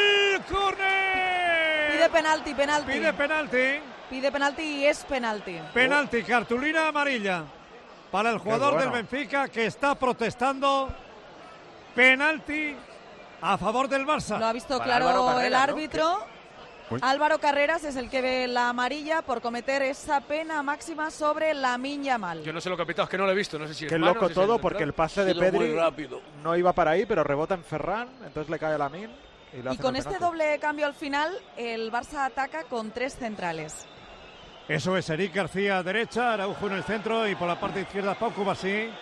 córner. Pide penalti, penalti. Pide penalti. Pide penalti y es penalti. Penalti, cartulina amarilla para el jugador bueno. del Benfica que está protestando. Penalti a favor del Barça. Lo ha visto Para claro Álvaro Carreras, el ¿no? árbitro. Uy. Álvaro Carreras es el que ve la amarilla por cometer esa pena máxima sobre Lamine Yamal. Yo no sé lo que ha pitado, es que no lo he visto, no sé si es Qué mano, loco si es todo, el porque el central. pase de Ha sido muy Pedri rápido. no iba para ahí, pero rebota en Ferran, entonces le cae a Lamine. Y, le Y hacen con el este penalti. doble cambio al final, el Barça ataca con tres centrales. Eso es Eric García a derecha, Araujo en el centro y por la parte izquierda Pau Kubasi.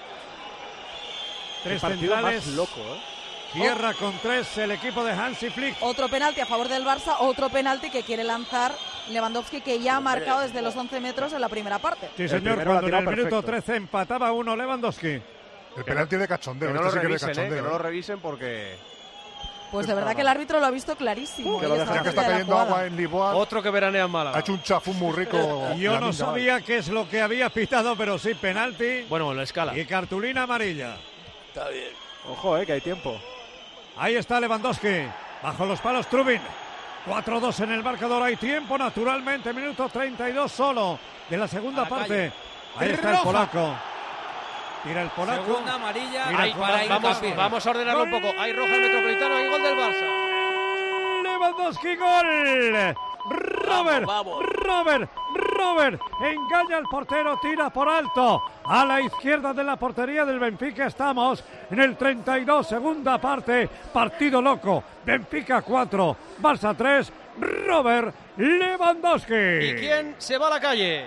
Tres Qué partido centrales. más loco, ¿eh? Cierra con tres el equipo de Hansi Flick. Otro penalti a favor del Barça, otro penalti que quiere lanzar Lewandowski, que ya ha marcado desde los once metros en la primera parte. Sí, El señor, primero la cuando en tira el minuto perfecto. trece empataba uno Lewandowski. El penalti de cachondeo. Que no este lo sí que es de revisen, eh, cachondeo. que no lo ¿eh? revisen porque... Pues de verdad que el árbitro lo ha visto clarísimo. Que y lo esa dejan Ya que parte está de la cayendo jugada. agua en Lisboa, Otro que veranea en Málaga. ha hecho un chafún muy rico. Yo no Lamine Yamal. sabía qué es lo que había pitado, pero sí, penalti Bueno, la escala. y cartulina amarilla. Está bien. Ojo, eh, que hay tiempo. Ahí está Lewandowski, bajo los palos Trubin. cuatro dos en el marcador, hay tiempo naturalmente, minuto treinta y dos solo de la segunda A la parte. calle. Ahí está el polaco. Tira el polaco. Segunda amarilla. Mira, Ahí, para Vamos, hincapié. vamos a ordenarlo un poco. Hay roja el Metropolitano y gol del Barça. Lewandowski, gol. Robert, Vamos, vamos. Robert, Robert, engaña al portero, tira por alto. A la izquierda de la portería del Benfica estamos en el treinta y dos, segunda parte. Partido loco. Benfica cuatro, Barça tres. Robert Lewandowski. ¿Y quién se va a la calle?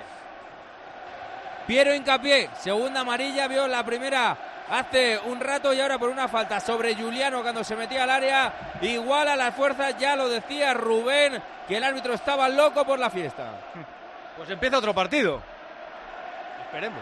Piero Hincapié, segunda amarilla, vio la primera hace un rato y ahora por una falta sobre Juliano cuando se metía al área. Igual a las fuerzas, ya lo decía Rubén, que el árbitro estaba loco por la fiesta. Pues empieza otro partido. Esperemos.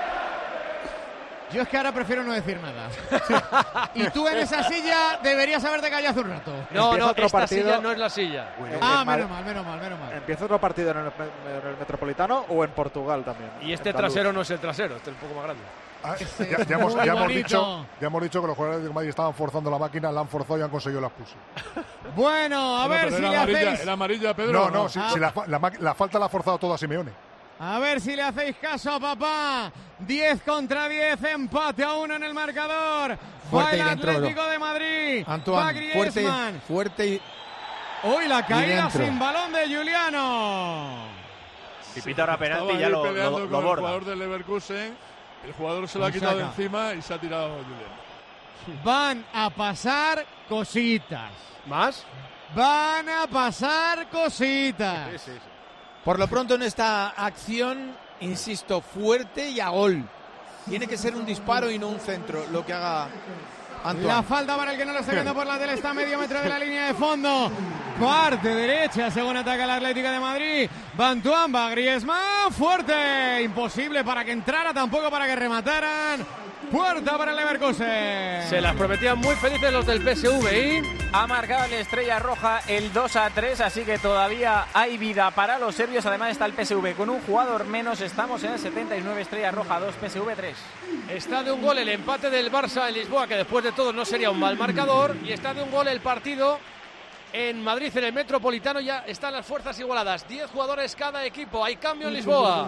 Yo es que ahora prefiero no decir nada. Y tú en esa silla deberías haberte callado hace un rato. No, Empieza no, otro esta partido. silla no es la silla. En- Ah, en Mar- menos mal, menos mal, menos mal. ¿Empieza otro partido en el, en el Metropolitano o en Portugal también? Y este En Andaluz. trasero no es el trasero, este es un poco más grande. Ah, ya, ya hemos, Muy ya hemos bonito. dicho, ya hemos dicho que los jugadores de Madrid estaban forzando la máquina, la han forzado y han conseguido la expulsión. Bueno, a Bueno, ver pero si era le amarilla, hacéis... era amarilla, Pedro. No, ¿o no, si, Ah. si la, fa- la ma- la falta la ha forzado todo a Simeone. A ver si le hacéis caso a papá. diez contra diez, empate a uno en el marcador. Va Fuerte el y dentro, Atlético de Madrid. Va Antoine, fuerte, Griezmann. fuerte y... Uy, la caída dentro. sin balón de Juliano. Si pita ahora penalti Estaba ya ahí lo, peleando lo, con lo el borda. jugador del Leverkusen. El jugador se lo ha Lo quitado de saca. encima y se ha tirado Julián. Van a pasar cositas. ¿Más? Van a pasar cositas. Sí, sí, sí. Por lo pronto en esta acción, insisto, fuerte y a gol. Tiene que ser un disparo y no un centro, lo que haga Antoine. La falta para el que no lo está viendo por la tele, está a medio metro de la línea de fondo. Parte derecha, según ataca el Atlético de Madrid. Bantuan, va Griezmann, fuerte. Imposible para que entrara, tampoco para que remataran. Puerta para el Leverkusen. Se las prometían muy felices los del P S V y... Ha marcado el Estrella Roja el dos a tres, así que todavía hay vida para los serbios. Además está el P S V con un jugador menos. Estamos en el setenta y nueve, Estrella Roja dos, P S V tres. Está de un gol el empate del Barça en Lisboa, que después de todo no sería un mal marcador. Y está de un gol el partido en Madrid, en el Metropolitano. Ya están las fuerzas igualadas. Diez jugadores cada equipo. Hay cambio en Lisboa.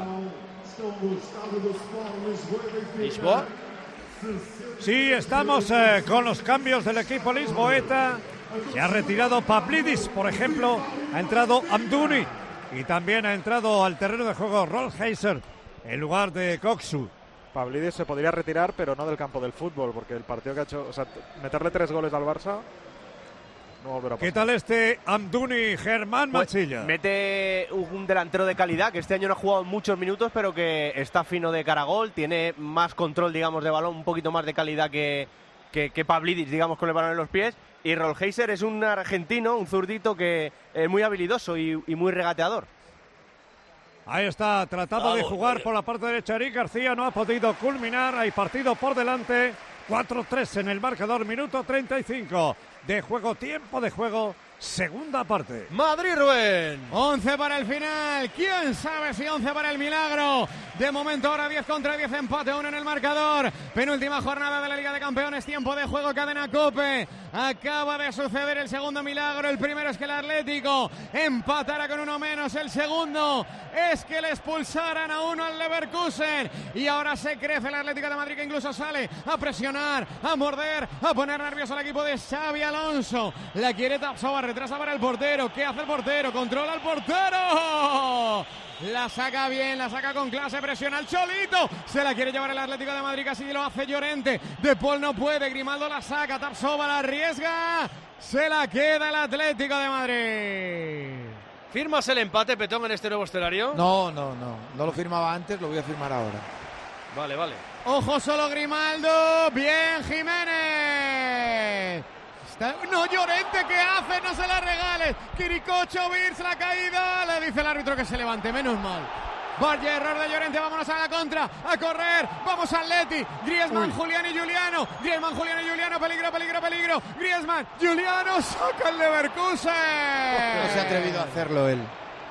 ¿Lisboa? Sí, estamos eh, con los cambios del equipo lisboeta. Se ha retirado Pavlidis, por ejemplo. Ha entrado Amdouni. Y también ha entrado al terreno de juego Rolf Heiser en lugar de Koksu. Pavlidis se podría retirar, pero no del campo del fútbol, porque el partido que ha hecho, o sea, meterle tres goles al Barça, no volverá a pasar. ¿Qué tal este Amdouni, Germán Pues, Machilla? mete un delantero de calidad que este año no ha jugado muchos minutos, pero que está fino de cara a gol, tiene más control, digamos, de balón, un poquito más de calidad que, que, que Pavlidis, digamos, con el balón en los pies. Y Rolf Heiser es un argentino, un zurdito que es muy habilidoso y, y muy regateador. Ahí está, tratando Vamos, de jugar vaya. por la parte derecha Eric García, no ha podido culminar, hay partido por delante, cuatro tres en el marcador, minuto treinta y cinco de juego, tiempo de juego, segunda parte. Madrid-Rubén. once para el final. ¿Quién sabe si once para el milagro? De momento ahora diez contra diez, empate uno en el marcador. Penúltima jornada de la Liga de Campeones, tiempo de juego, cadena COPE. Acaba de suceder el segundo milagro. El primero es que el Atlético empatara con uno menos. El segundo es que le expulsaran a uno al Leverkusen. Y ahora se crece el Atlético de Madrid, que incluso sale a presionar, a morder, a poner nervioso al equipo de Xabi Alonso. La quiere Tapsoba, retrasa para el portero. ¿Qué hace el portero? Controla al portero. La saca bien, la saca con clase, presiona al Cholito. Se la quiere llevar el Atlético de Madrid, casi lo hace Llorente. De Paul no puede, Grimaldo la saca, Tapsoba la arriesga. Se la queda el Atlético de Madrid. ¿Firmas el empate, Petón, en este nuevo escenario? No, no, no. No lo firmaba antes, lo voy a firmar ahora. Vale, vale. Ojo solo Grimaldo. Bien Jiménez. Está... No, Llorente, ¿qué hace? No se la regales. Quiricocho, Virs, la caída. Le dice el árbitro que se levante, menos mal. Vaya error de Llorente, vámonos a la contra, a correr, vamos al Atleti, Griezmann, Uy. Julián y Juliano, Griezmann, Julián y Juliano, peligro, peligro, peligro, Griezmann, Juliano, saca el Leverkusen. No se ha atrevido a hacerlo él.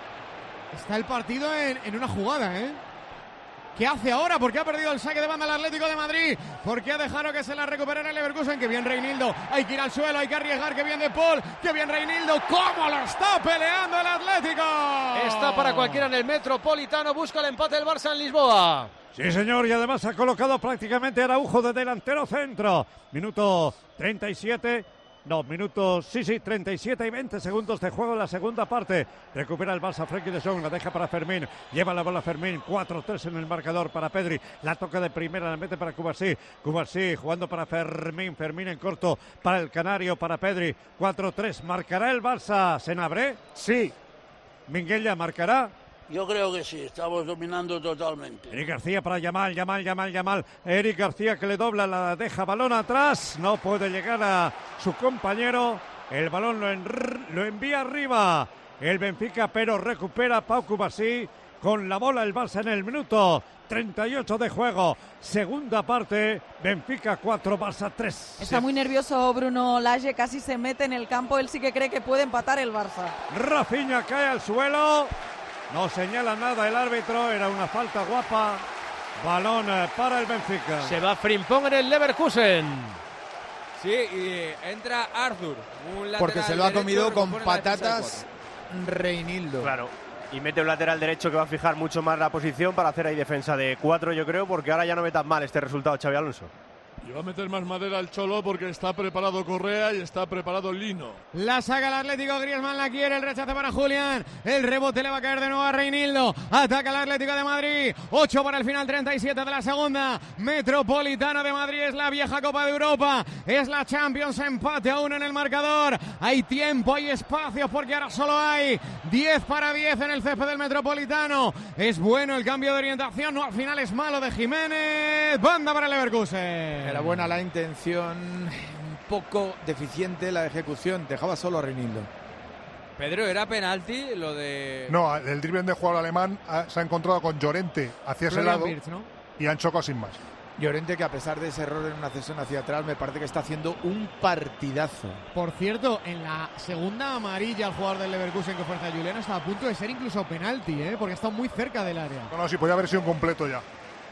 Está el partido en, en una jugada, ¿eh? ¿Qué hace ahora? Porque ha perdido el saque de banda el Atlético de Madrid. Porque ha dejado que se la recuperara el Leverkusen. Que bien Reinildo. Hay que ir al suelo, hay que arriesgar. Que bien De Paul. Que bien Reinildo. ¿Cómo lo está peleando el Atlético? Está para cualquiera en el Metropolitano. Busca el empate del Barça en Lisboa. Sí, señor. Y además ha colocado prácticamente Araujo de delantero centro. Minuto treinta y siete. No, minutos, sí, sí, treinta y siete y veinte segundos de juego en la segunda parte. Recupera el Barça, Frenkie de Jong, la deja para Fermín. Lleva la bola Fermín, cuatro tres en el marcador para Pedri. La toca de primera, la mete para Cubarsí. Cubarsí jugando para Fermín. Fermín en corto para el Canario, para Pedri. cuatro tres, ¿marcará el Barça Senabré? Sí. Minguella, ¿marcará? Yo creo que sí, estamos dominando totalmente. Eric García para Yamal, Yamal, Yamal, Yamal. Eric García que le dobla, la deja balón atrás. No puede llegar a su compañero. El balón lo, en, lo envía arriba el Benfica, pero recupera Pau Cubarsí. Con la bola el Barça en el minuto treinta y ocho de juego. Segunda parte, Benfica cuatro, Barça tres. Está muy nervioso Bruno Lage, casi se mete en el campo. Él sí que cree que puede empatar el Barça. Rafinha cae al suelo. No señala nada el árbitro, era una falta guapa. Balón para el Benfica. Se va Frimpong en el Leverkusen. Sí, y entra Arthur. Un Porque se lo ha comido con patatas Reinildo. Claro. Y mete un lateral derecho que va a fijar mucho más la posición para hacer ahí defensa de cuatro, yo creo, porque ahora ya no ve tan mal este resultado Xabi Alonso. Y va a meter más madera al Cholo porque está preparado Correa y está preparado Lino. La saca el Atlético, Griezmann la quiere, el rechace para Julián. El rebote le va a caer de nuevo a Reinildo. Ataca el Atlético de Madrid. ocho para el final, treinta y siete de la segunda. Metropolitano de Madrid es la vieja Copa de Europa. Es la Champions, empate a uno en el marcador. Hay tiempo, hay espacios porque ahora solo hay diez para diez en el césped del Metropolitano. Es bueno el cambio de orientación, no al final es malo de Jiménez. Banda para el Leverkusen. Era buena la intención, un poco deficiente la ejecución, dejaba solo a Reinildo. Pedro, ¿era penalti lo de...? No, el dribbling de jugador alemán ha, se ha encontrado con Llorente hacia ese lado Birch, ¿no? Y han chocado sin más. Llorente, que a pesar de ese error en una cesión hacia atrás, me parece que está haciendo un partidazo. Por cierto, en la segunda amarilla al jugador del Leverkusen que fuerza a Juliano está a punto de ser incluso penalti, ¿eh? Porque está muy cerca del área. No, no, sí, podía haber sido un completo ya.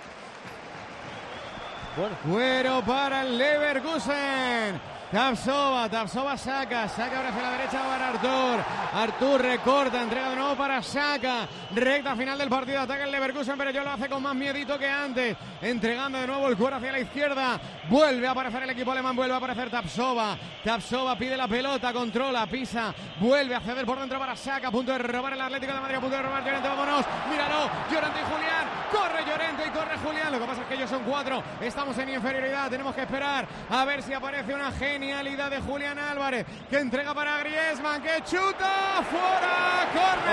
Bueno. Cuero para el Leverkusen. Tapsoba, Tapsoba saca, saca ahora hacia la derecha para Artur. Artur recorta, entrega de nuevo para Saka. Recta final del partido, ataca el Leverkusen, pero yo lo hace con más miedito que antes. Entregando de nuevo el cuero hacia la izquierda. Vuelve a aparecer el equipo alemán, vuelve a aparecer Tapsoba. Tapsoba pide la pelota, controla, pisa. Vuelve a ceder por dentro para Saka, a punto de robar el Atlético de Madrid, a punto de robar Llorente, vámonos. Míralo, Llorente y Julián. Corre Llorente y corre Julián. Lo que pasa es que ellos son cuatro. Estamos en inferioridad, tenemos que esperar a ver si aparece una genialidad de Julián Álvarez, que entrega para Griezmann, que chuta fuera,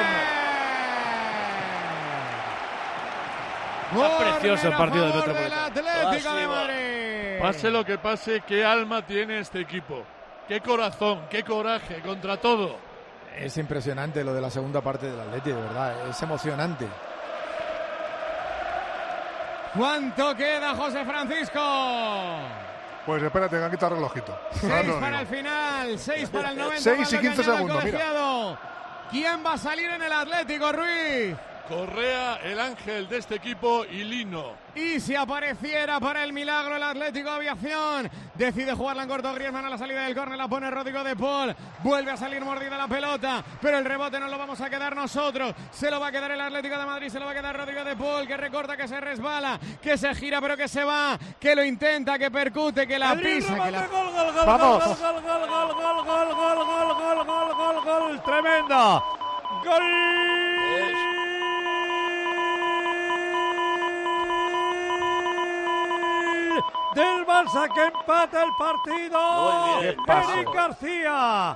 córner. Está precioso el partido del Metropolitano. Atlético de Madrid. Pase lo que pase, qué alma tiene este equipo, qué corazón, qué coraje contra todo. Es impresionante lo de la segunda parte del Atleti, de verdad, es emocionante. ¿Cuánto queda, José Francisco? Pues espérate, que han quitado el relojito. Seis para el final, seis para el noventa. Seis y quince segundos, mira. ¿Quién va a salir en el Atlético, Ruiz? Correa, el ángel de este equipo, y Lino. Y si apareciera para el milagro el Atlético de Aviación, decide jugarla en corto Griezmann a la salida del córner, la pone Rodrigo de Paul, vuelve a salir mordida la pelota, pero el rebote no lo vamos a quedar nosotros, se lo va a quedar el Atlético de Madrid, se lo va a quedar Rodrigo de Paul, que recorta, que se resbala, que se gira pero que se va, que lo intenta, que percute, que la pisa, que la... Gol, gol, gol, ¡Vamos! Gol, gol, gol, gol, gol, gol, gol, gol, gol, gol, gol, gol, tremendo. Gol. Del Barça, que empata el partido. Eric García.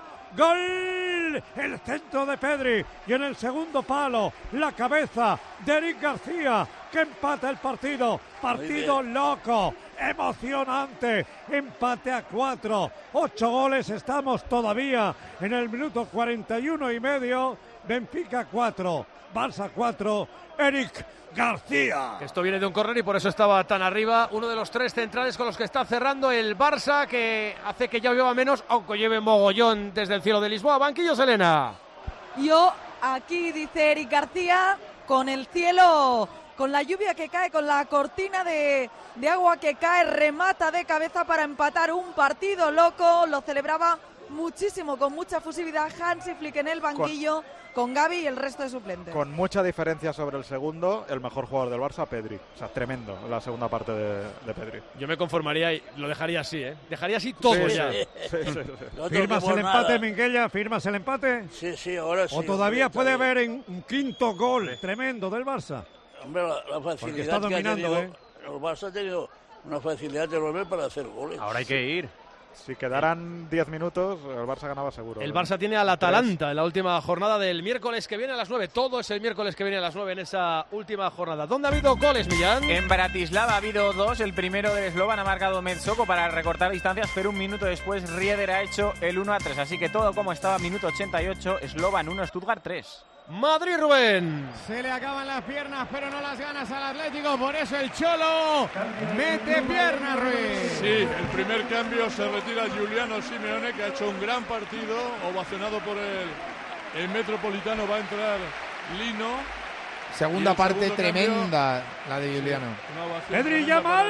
Gol. El centro de Pedri. Y en el segundo palo, la cabeza de Eric García, que empata el partido. Partido loco, emocionante. Empate a cuatro. Ocho goles. Estamos todavía en el minuto cuarenta y uno y medio. Benfica cuatro, Barça cuatro. Eric García. Esto viene de un córner y por eso estaba tan arriba. Uno de los tres centrales con los que está cerrando el Barça, que hace que ya llueva menos, aunque lleve mogollón desde el cielo de Lisboa. Banquillo, Selena. Yo aquí, dice Eric García, con el cielo, con la lluvia que cae, con la cortina de, de agua que cae, remata de cabeza para empatar un partido loco. Lo celebraba muchísimo, con mucha fusividad, Hansi Flick en el banquillo, con, con Gavi y el resto de suplentes. Con mucha diferencia sobre el segundo, el mejor jugador del Barça, Pedri. O sea, tremendo la segunda parte de, de Pedri. Yo me conformaría y lo dejaría así, ¿eh? Dejaría así todo sí, ya. Sí, sí, sí, sí. No ¿Firmas el empate, nada. Minguella? ¿Firmas el empate? Sí, sí, ahora sí. ¿O todavía puede haber en un quinto gol sí. tremendo del Barça? Hombre, la, la facilidad Porque está dominando, que ha tenido, ¿eh? El Barça ha tenido una facilidad enorme para hacer goles. Ahora hay que ir. Si quedaran diez minutos, el Barça ganaba seguro. El Barça tiene al Atalanta en la última jornada del miércoles que viene a las nueve. Todo es el miércoles que viene a las nueve en esa última jornada. ¿Dónde ha habido goles, Millán? En Bratislava ha habido dos. El primero del Slovan ha marcado Metsoko para recortar distancias, pero un minuto después Rieder ha hecho el uno a tres. Así que todo como estaba, minuto ochenta y ocho, Slovan uno, Stuttgart tres. Madrid, Rubén. Se le acaban las piernas, pero no las ganas al Atlético, por eso el Cholo mete piernas, Ruiz. Sí, el primer cambio, se retira Giuliano Simeone, que ha hecho un gran partido, ovacionado por el, el Metropolitano. Va a entrar Lino. Segunda parte tremenda, cambio, la de Giuliano. Pedri Yamal,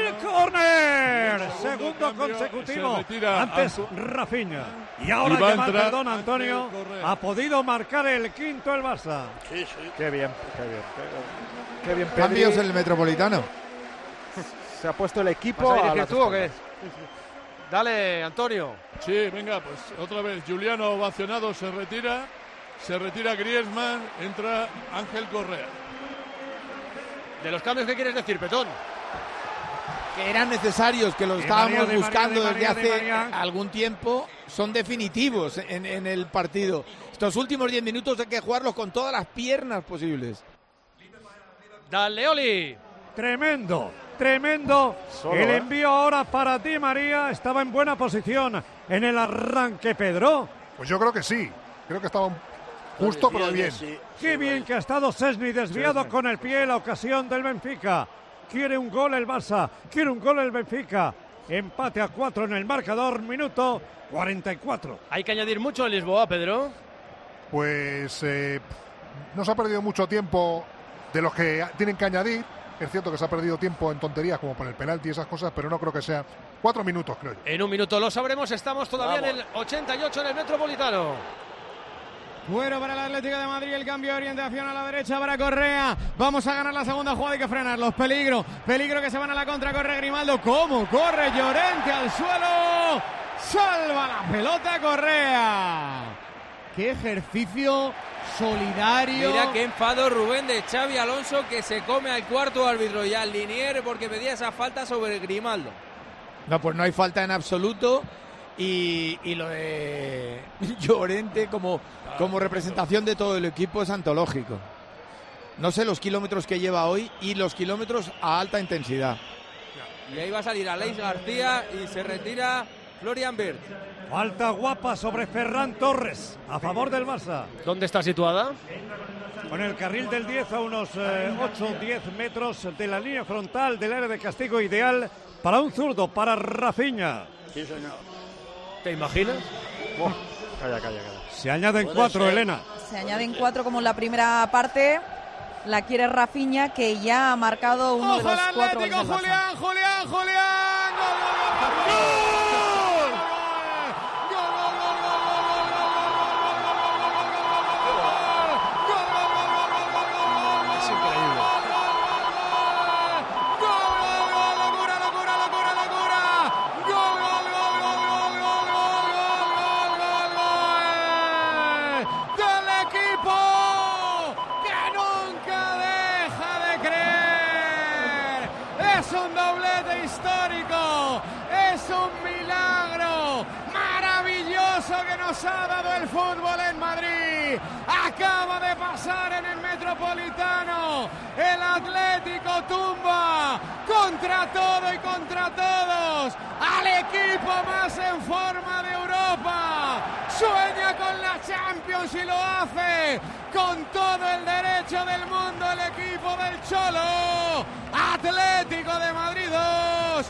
córner. Segundo consecutivo. Antes Rafinha. Y ahora y Yamal, perdón, Antonio, ha podido marcar el quinto el Barça. Sí, sí. Qué bien, qué bien. Qué, qué bien Pedri. Cambios en el Metropolitano. Se ha puesto el equipo ¿Vas a a las tú o qué? Dale, Antonio. Sí, venga, pues otra vez. Giuliano ovacionado, se retira. Se retira Griezmann, entra Ángel Correa. ¿De los cambios qué quieres decir, Petón? Que eran necesarios, que los de estábamos María, de buscando María, desde de hace María. algún tiempo. Son definitivos en, en el partido. Estos últimos diez minutos hay que jugarlos con todas las piernas posibles. Dale, Oli. Tremendo, tremendo. Solo, el ¿eh? envío ahora para ti, María. Estaba en buena posición en el arranque, Pedro. Pues yo creo que sí. Creo que estaba justo, pero bien. Sí, Qué sí, bien vale. que ha estado Szczęsny desviado sí, con el pie la ocasión del Benfica. Quiere un gol el Barça, quiere un gol el Benfica. Empate a cuatro en el marcador, minuto cuarenta y cuatro. Hay que añadir mucho en Lisboa, Pedro. Pues eh, no se ha perdido mucho tiempo de los que tienen que añadir. Es cierto que se ha perdido tiempo en tonterías como por el penalti y esas cosas, pero no creo que sean cuatro minutos, creo yo. En un minuto lo sabremos, estamos todavía Vamos. en el ochenta y ocho en el Metropolitano. Bueno, para el Atlético de Madrid, el cambio de orientación a la derecha para Correa. Vamos a ganar la segunda jugada, hay que frenarlos. Peligro, peligro que se van a la contra. Corre Grimaldo. ¿Cómo? Corre Llorente al suelo. Salva la pelota Correa. Qué ejercicio solidario. Mira qué enfado, Rubén, de Xavi Alonso, que se come al cuarto árbitro y al linier porque pedía esa falta sobre Grimaldo. No, pues no hay falta en absoluto. Y, y lo de Llorente como, como representación de todo el equipo es antológico. No sé los kilómetros que lleva hoy y los kilómetros a alta intensidad. Y ahí va a salir Aleix García y se retira Florian Wirtz. Falta guapa sobre Ferran Torres a favor del Barça. ¿Dónde está situada? con el carril del diez a unos eh, ocho o diez metros de la línea frontal del área de castigo, ideal para un zurdo, para Rafinha. Sí, señor. ¿Te imaginas? Oh, calla, calla, calla. Se añaden cuatro, ser. Elena. Se añaden cuatro como en la primera parte. La quiere Rafinha, que ya ha marcado uno ¡Ojo de los el cuatro Atlético! goles del Barça. Julián, Julián, Julián. ¡Gol, gol, gol, gol! Es un doblete histórico, es un milagro maravilloso que nos ha dado el fútbol en Madrid. Acaba de pasar en el Metropolitano, el Atlético tumba contra todo y contra todos al equipo más en forma de Europa. Sueña con la Champions y lo hace con todo el derecho del mundo el equipo del Cholo. Atlético de Madrid dos,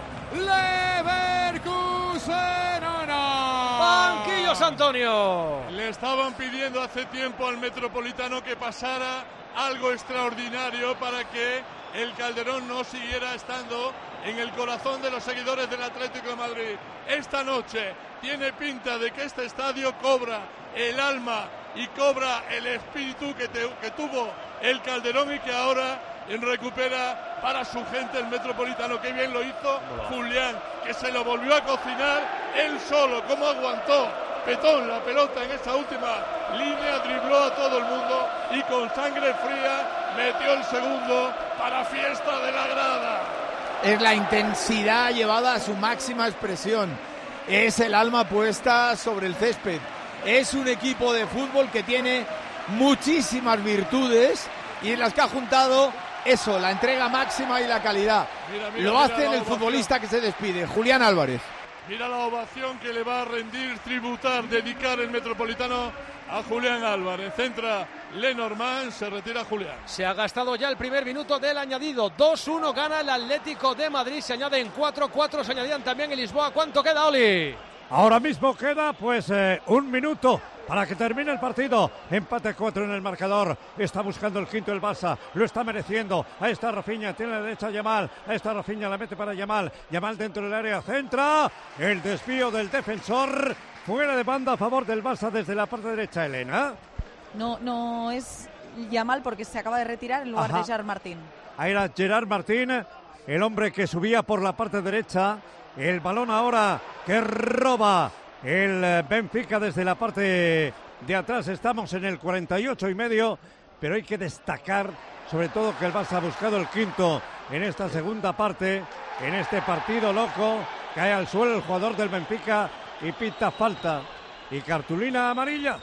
Leverkusen uno. Banquillos, Antonio. Le estaban pidiendo hace tiempo al Metropolitano que pasara algo extraordinario para que el Calderón no siguiera estando en el corazón de los seguidores del Atlético de Madrid. Esta noche tiene pinta de que este estadio cobra el alma y cobra el espíritu que, te, que tuvo el Calderón y que ahora recupera para su gente el Metropolitano. Qué bien lo hizo Julián, que se lo volvió a cocinar él solo. Cómo aguantó Petón la pelota en esa última línea, dribló a todo el mundo y con sangre fría metió el segundo para fiesta de la grada. Es la intensidad llevada a su máxima expresión. Es el alma puesta sobre el césped. Es un equipo de fútbol que tiene muchísimas virtudes y en las que ha juntado eso, la entrega máxima y la calidad. Mira, mira, Lo hace el futbolista que se despide, Julián Álvarez. Mira la ovación que le va a rendir, tributar, dedicar el Metropolitano a Julián Álvarez. Centra Lenormand, se retira Julián. Se ha gastado ya el primer minuto del añadido. dos uno gana el Atlético de Madrid. Se añaden cuatro, cuatro se añadían también en Lisboa. ¿Cuánto queda, Oli? Ahora mismo queda pues eh, un minuto para que termine el partido. Empate cuatro en el marcador. Está buscando el quinto el Barça. Lo está mereciendo. Ahí está Rafinha. Tiene la derecha Yamal. Ahí está Rafinha. La mete para Yamal. Yamal dentro del área. Centra. El desvío del defensor. Fuera de banda a favor del Barça desde la parte derecha, Elena. No, no es Yamal porque se acaba de retirar en lugar Ajá. de Gerard Martín. Ahí era Gerard Martín. El hombre que subía por la parte derecha. El balón ahora que roba el Benfica desde la parte de atrás. Estamos en el cuarenta y ocho y medio, pero hay que destacar sobre todo que el Barça ha buscado el quinto en esta segunda parte, en este partido loco. Cae al suelo el jugador del Benfica y pita falta y cartulina amarilla.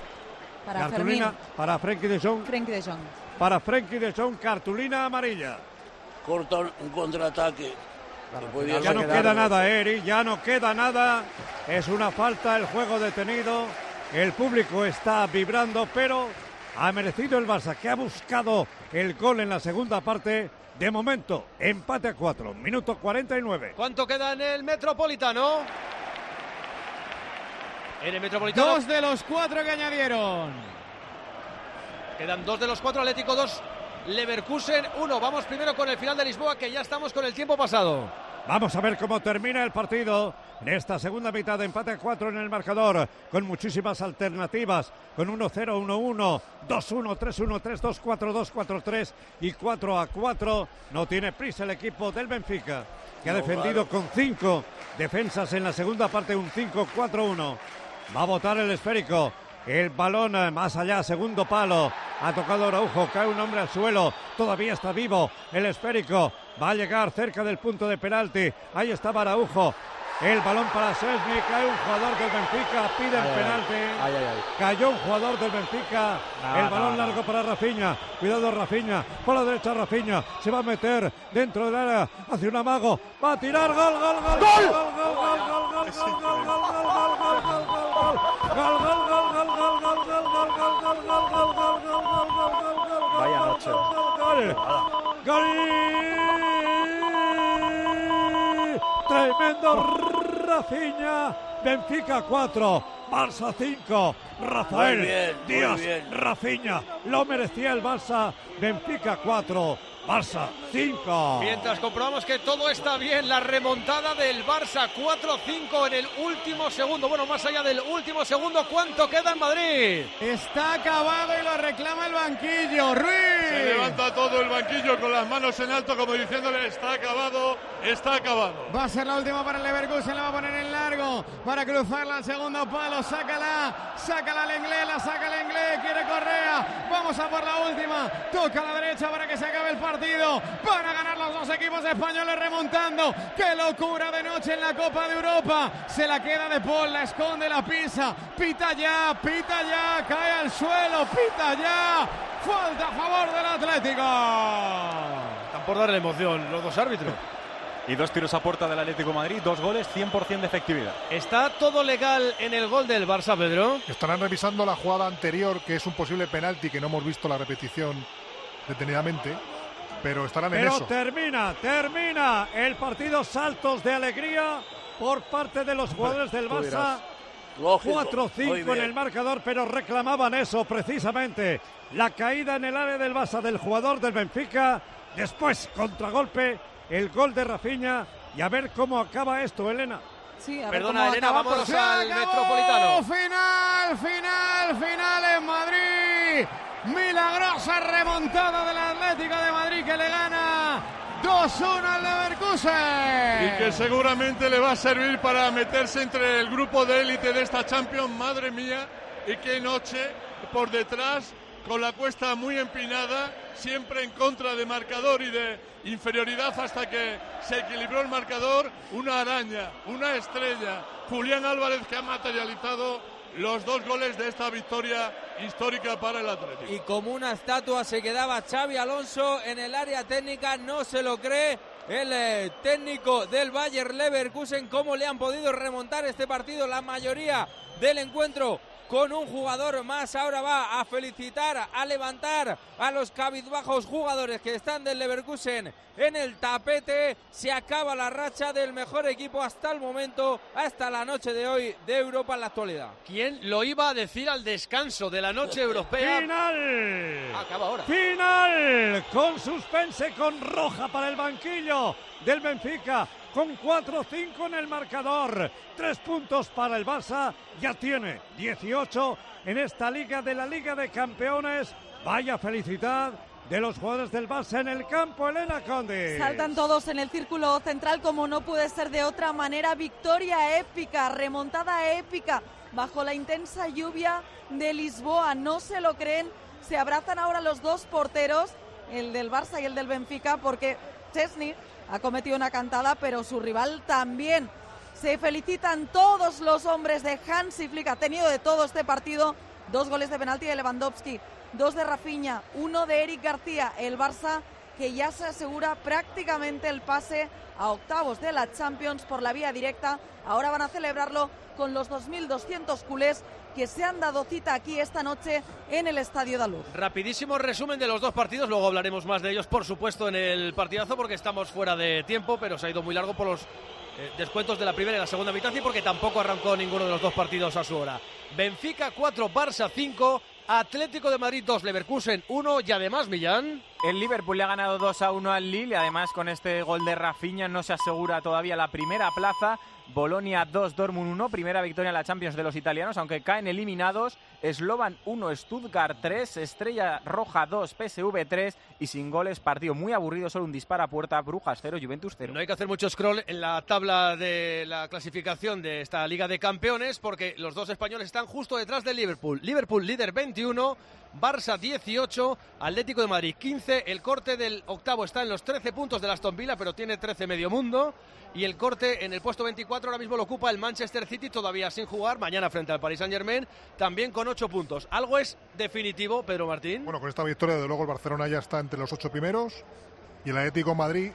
Para cartulina Fermín. para Frenkie de Jong. Frenkie de Jong. Para Frenkie de Jong, cartulina amarilla. Corta un contraataque. Claro, ya no queda nada, Eri, ya no queda nada. Es una falta, el juego detenido. El público está vibrando, pero ha merecido el Barça, que ha buscado el gol en la segunda parte. De momento, empate a cuatro, minuto cuarenta y nueve. ¿Cuánto queda en el Metropolitano? En el Metropolitano. Dos de los cuatro que añadieron. Quedan dos de los cuatro, Atlético dos, Leverkusen uno. Vamos primero con el final de Lisboa, que ya estamos con el tiempo pasado. Vamos a ver cómo termina el partido en esta segunda mitad de empate a cuatro en el marcador, con muchísimas alternativas, con uno cero, uno uno, dos uno, tres uno, tres dos, cuatro dos, cuatro tres y cuatro a cuatro. No tiene prisa el equipo del Benfica, que ha No, defendido claro. con cinco defensas en la segunda parte, un cinco cuatro uno. Va a botar el esférico. El balón eh, más allá, segundo palo. Ha tocado Araujo, cae un hombre al suelo. Todavía está vivo el esférico. Va a llegar cerca del punto de penalti. Ahí estaba Araujo. El balón para Szczęsny. Cae un jugador del Benfica. Pide el Ay, ay, penalti. ay, ay, ay. Cayó un jugador del Benfica. No, el balón no, largo no. para Rafinha. Cuidado Rafinha. Por la derecha Rafinha. Se va a meter dentro del área. Hace un amago. Va a tirar. Gol, gol, gol. Gol, gol, gol, gol, gol, gol, gol, gol, gol, gol, gol, gol, gol, gol. Gol, gol, gol, gol, gol, gol, gol, gol, gol, gol, gol, gol, gol, gol, gol, gol, gol, gol, ¡Gol! ¡Gol! Tremendo Rafinha. Benfica cuatro, Barça cinco. Rafael Muy bien, muy Díaz, bien. Rafinha. Lo merecía el Barça. Benfica cuatro, Barça cinco. Mientras comprobamos que todo está bien, la remontada del Barça cuatro cinco en el último segundo. Bueno, más allá del último segundo, ¿cuánto queda en Madrid? Está acabado y lo reclama el banquillo. Ruiz. Se levanta todo el banquillo con las manos en alto como diciéndole está acabado, está acabado. Va a ser la última para el Leverkusen, la va a poner en largo para cruzarla al segundo palo. Sácala, sácala al inglés, la saca el inglés, quiere Correa. Vamos a por la última. Toca a la derecha para que se acabe el partido. Para ganar los dos equipos españoles remontando. ¡Qué locura de noche en la Copa de Europa! Se la queda de Paul, la esconde, la pisa. Pita ya, pita ya, cae al suelo, pita ya. Falta a favor del Atlético. Están por darle emoción los dos árbitros. Y dos tiros a puerta del Atlético de Madrid, dos goles, cien por ciento de efectividad. ¿Está todo legal en el gol del Barça, Pedro? Estarán revisando la jugada anterior, que es un posible penalti, que no hemos visto la repetición detenidamente, pero estarán en Pero eso. termina, termina el partido. Saltos de alegría por parte de los jugadores del Barça. cuatro cinco en el marcador, pero reclamaban eso precisamente. La caída en el área del Barça del jugador del Benfica. Después, contragolpe, el gol de Rafinha. Y a ver cómo acaba esto, Elena. Sí, a ver Perdona, cómo Elena, acaba, vámonos porque- al Metropolitano. Final, final, final en Madrid. Milagrosa remontada del Atlético de Madrid que le gana dos uno al Leverkusen. Y que seguramente le va a servir para meterse entre el grupo de élite de esta Champions. Madre mía, y qué noche por detrás, con la cuesta muy empinada, siempre en contra de marcador y de inferioridad hasta que se equilibró el marcador. Una araña, una estrella, Julián Álvarez, que ha materializado los dos goles de esta victoria histórica para el Atlético. Y como una estatua se quedaba Xavi Alonso en el área técnica, no se lo cree el eh, técnico del Bayer Leverkusen, cómo le han podido remontar este partido, la mayoría del encuentro con un jugador más. Ahora va a felicitar, a levantar a los cabizbajos jugadores que están del Leverkusen en el tapete. Se acaba la racha del mejor equipo hasta el momento, hasta la noche de hoy de Europa en la actualidad. ¿Quién lo iba a decir al descanso de la noche europea? ¡Final! Acaba ahora. ¡Final! Con suspense, con roja para el banquillo del Benfica, con cuatro cinco en el marcador. Tres puntos para el Barça, ya tiene dieciocho en esta Liga de la Liga de Campeones. Vaya felicidad de los jugadores del Barça en el campo, Elena Conde. Saltan todos en el círculo central como no puede ser de otra manera. Victoria épica, remontada épica bajo la intensa lluvia de Lisboa. No se lo creen, se abrazan ahora los dos porteros, el del Barça y el del Benfica, porque Szczęsny ha cometido una cantada, pero su rival también. Se felicitan todos los hombres de Hansi Flick. Ha tenido de todo este partido. Dos goles de penalti de Lewandowski, dos de Rafinha, uno de Eric García. El Barça que ya se asegura prácticamente el pase a octavos de la Champions por la vía directa. Ahora van a celebrarlo con los dos mil doscientos culés que se han dado cita aquí esta noche en el Estadio da Luz. Rapidísimo resumen de los dos partidos, luego hablaremos más de ellos, por supuesto, en el partidazo, porque estamos fuera de tiempo, pero se ha ido muy largo por los eh, descuentos de la primera y la segunda mitad y porque tampoco arrancó ninguno de los dos partidos a su hora. Benfica cuatro, Barça cinco, Atlético de Madrid dos, Leverkusen uno y además, Millán... El Liverpool le ha ganado dos a uno al Lille y además con este gol de Rafinha no se asegura todavía la primera plaza. Bolonia dos, Dortmund uno, primera victoria en la Champions de los italianos, aunque caen eliminados. Slovan uno, Stuttgart tres, Estrella Roja dos, P S V tres y sin goles, partido muy aburrido, solo un disparo a puerta, Brujas cero, Juventus cero. No hay que hacer mucho scroll en la tabla de la clasificación de esta Liga de Campeones porque los dos españoles están justo detrás del Liverpool. Liverpool líder veintiuno, Barça dieciocho, Atlético de Madrid quince, el corte del octavo está en los trece puntos del Aston Villa, pero tiene trece medio mundo, y el corte en el puesto veinticuatro ahora mismo lo ocupa el Manchester City, todavía sin jugar, mañana frente al Paris Saint-Germain, también con ocho puntos. Algo es definitivo, Pedro Martín. Bueno, con esta victoria, de luego, el Barcelona ya está entre los ocho primeros, y el Atlético de Madrid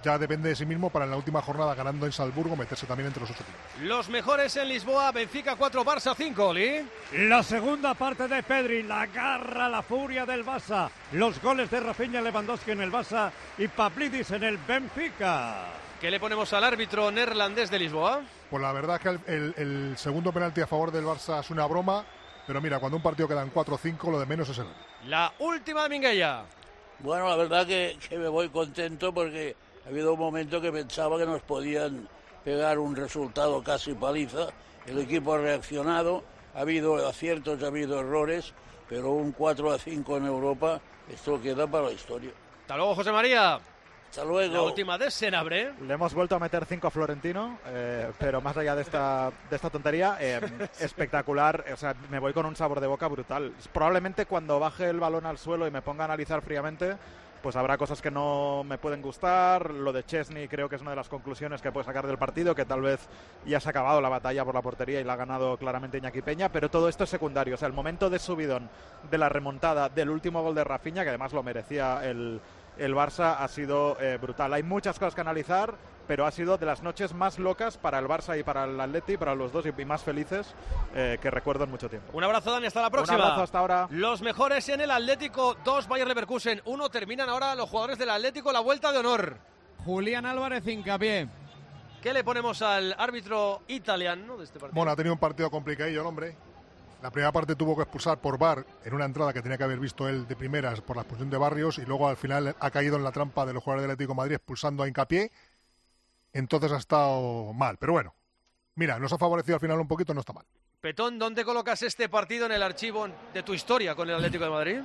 ya depende de sí mismo para en la última jornada, ganando en Salzburgo, meterse también entre los ocho primeros. Los mejores en Lisboa, Benfica cuatro, Barça cinco, Oli. La segunda parte de Pedri, la garra, la furia del Barça. Los goles de Rafinha, Lewandowski en el Barça y Pavlidis en el Benfica. ¿Qué le ponemos al árbitro neerlandés de Lisboa? Pues la verdad es que el, el, el segundo penalti a favor del Barça es una broma, pero mira, cuando un partido quedan cuatro o cinco, lo de menos es el gol. La última de Minguella. Bueno, la verdad que, que me voy contento porque ha habido un momento que pensaba que nos podían pegar un resultado casi paliza. El equipo ha reaccionado, ha habido aciertos, ha habido errores, pero un cuatro a cinco en Europa, esto queda para la historia. Hasta luego, José María. Hasta luego. La última de Senabre. Le hemos vuelto a meter cinco a Florentino, eh, pero más allá de esta, de esta tontería, eh, espectacular. O sea, me voy con un sabor de boca brutal. Probablemente cuando baje el balón al suelo y me ponga a analizar fríamente, pues habrá cosas que no me pueden gustar. Lo de Chesney creo que es una de las conclusiones que puede sacar del partido, que tal vez ya se ha acabado la batalla por la portería y la ha ganado claramente Iñaki Peña, pero todo esto es secundario. O sea, el momento de subidón de la remontada del último gol de Rafinha, que además lo merecía el... el Barça, ha sido eh, brutal. Hay muchas cosas que analizar, pero ha sido de las noches más locas para el Barça y para el Atleti, para los dos, y más felices eh, que recuerdo en mucho tiempo. Un abrazo, Dani, hasta la próxima. Un abrazo, hasta ahora. Los mejores en el Atlético, dos Bayer Leverkusen, uno. Terminan ahora los jugadores del Atlético la vuelta de honor. Julián Álvarez, hincapié. ¿Qué le ponemos al árbitro italiano de este partido? Bueno, ha tenido un partido complicadillo el hombre. La primera parte tuvo que expulsar por V A R en una entrada que tenía que haber visto él de primeras por la expulsión de Barrios, y luego al final ha caído en la trampa de los jugadores del Atlético de Madrid expulsando a Hincapié. Entonces ha estado mal, pero bueno, mira, nos ha favorecido al final un poquito, no está mal. Petón, ¿dónde colocas este partido en el archivo de tu historia con el Atlético de Madrid?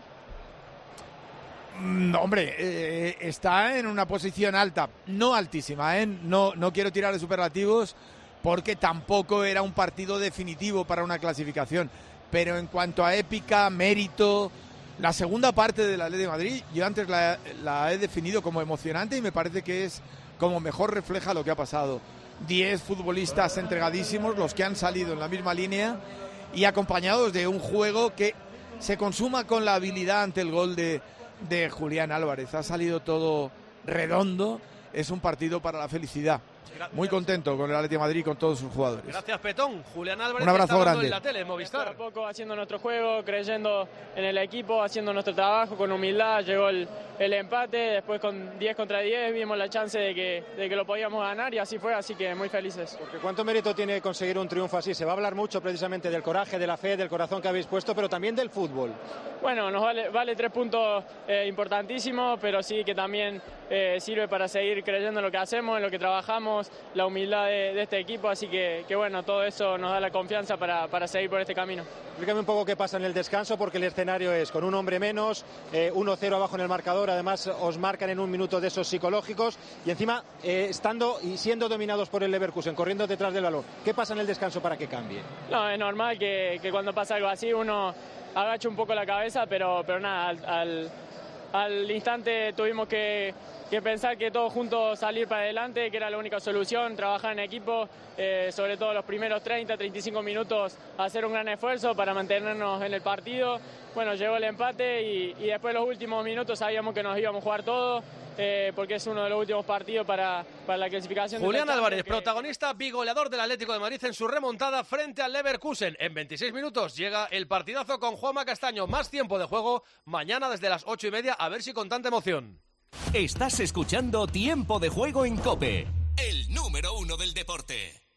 Mm, hombre, eh, está en una posición alta, no altísima, ¿eh? No, no quiero tirar de superlativos porque tampoco era un partido definitivo para una clasificación. Pero en cuanto a épica, mérito, la segunda parte del Atlético de Madrid, yo antes la, la he definido como emocionante y me parece que es como mejor refleja lo que ha pasado. Diez futbolistas entregadísimos, los que han salido en la misma línea y acompañados de un juego que se consuma con la habilidad ante el gol de, de Julián Álvarez. Ha salido todo redondo, es un partido para la felicidad. Gracias. Muy contento con el Atlético de Madrid y con todos sus jugadores. Gracias, Petón. Julián Álvarez, un abrazo está grande en la tele, Movistar. Poco a poco haciendo nuestro juego, creyendo en el equipo, haciendo nuestro trabajo con humildad. Llegó el, el empate, después con diez contra diez vimos la chance de que, de que lo podíamos ganar y así fue, así que muy felices. Porque ¿cuánto mérito tiene conseguir un triunfo así? Se va a hablar mucho precisamente del coraje, de la fe, del corazón que habéis puesto, pero también del fútbol. Bueno, nos vale, vale tres puntos eh, importantísimos, pero sí que también eh, sirve para seguir creyendo en lo que hacemos, en lo que trabajamos, la humildad de, de este equipo, así que, que bueno, todo eso nos da la confianza para, para seguir por este camino. Explícame un poco qué pasa en el descanso, porque el escenario es con un hombre menos, eh, uno cero abajo en el marcador, además os marcan en un minuto de esos psicológicos y encima eh, estando y siendo dominados por el Leverkusen, corriendo detrás del balón. ¿Qué pasa en el descanso para que cambie? No, es normal que, que cuando pasa algo así uno agacha un poco la cabeza, pero, pero nada, al, al, al instante tuvimos que, que pensar que todos juntos salir para adelante, que era la única solución, trabajar en equipo, eh, sobre todo los primeros treinta, treinta y cinco minutos, hacer un gran esfuerzo para mantenernos en el partido. Bueno, llegó el empate y, y después los últimos minutos sabíamos que nos íbamos a jugar todo, eh, porque es uno de los últimos partidos para, para la clasificación. Julián Álvarez, que... protagonista, bigoleador del Atlético de Madrid en su remontada frente al Leverkusen. En veintiséis minutos llega el partidazo con Juanma Castaño. Más tiempo de juego mañana desde las ocho y media, a ver si con tanta emoción. Estás escuchando Tiempo de Juego en COPE, el número uno del deporte.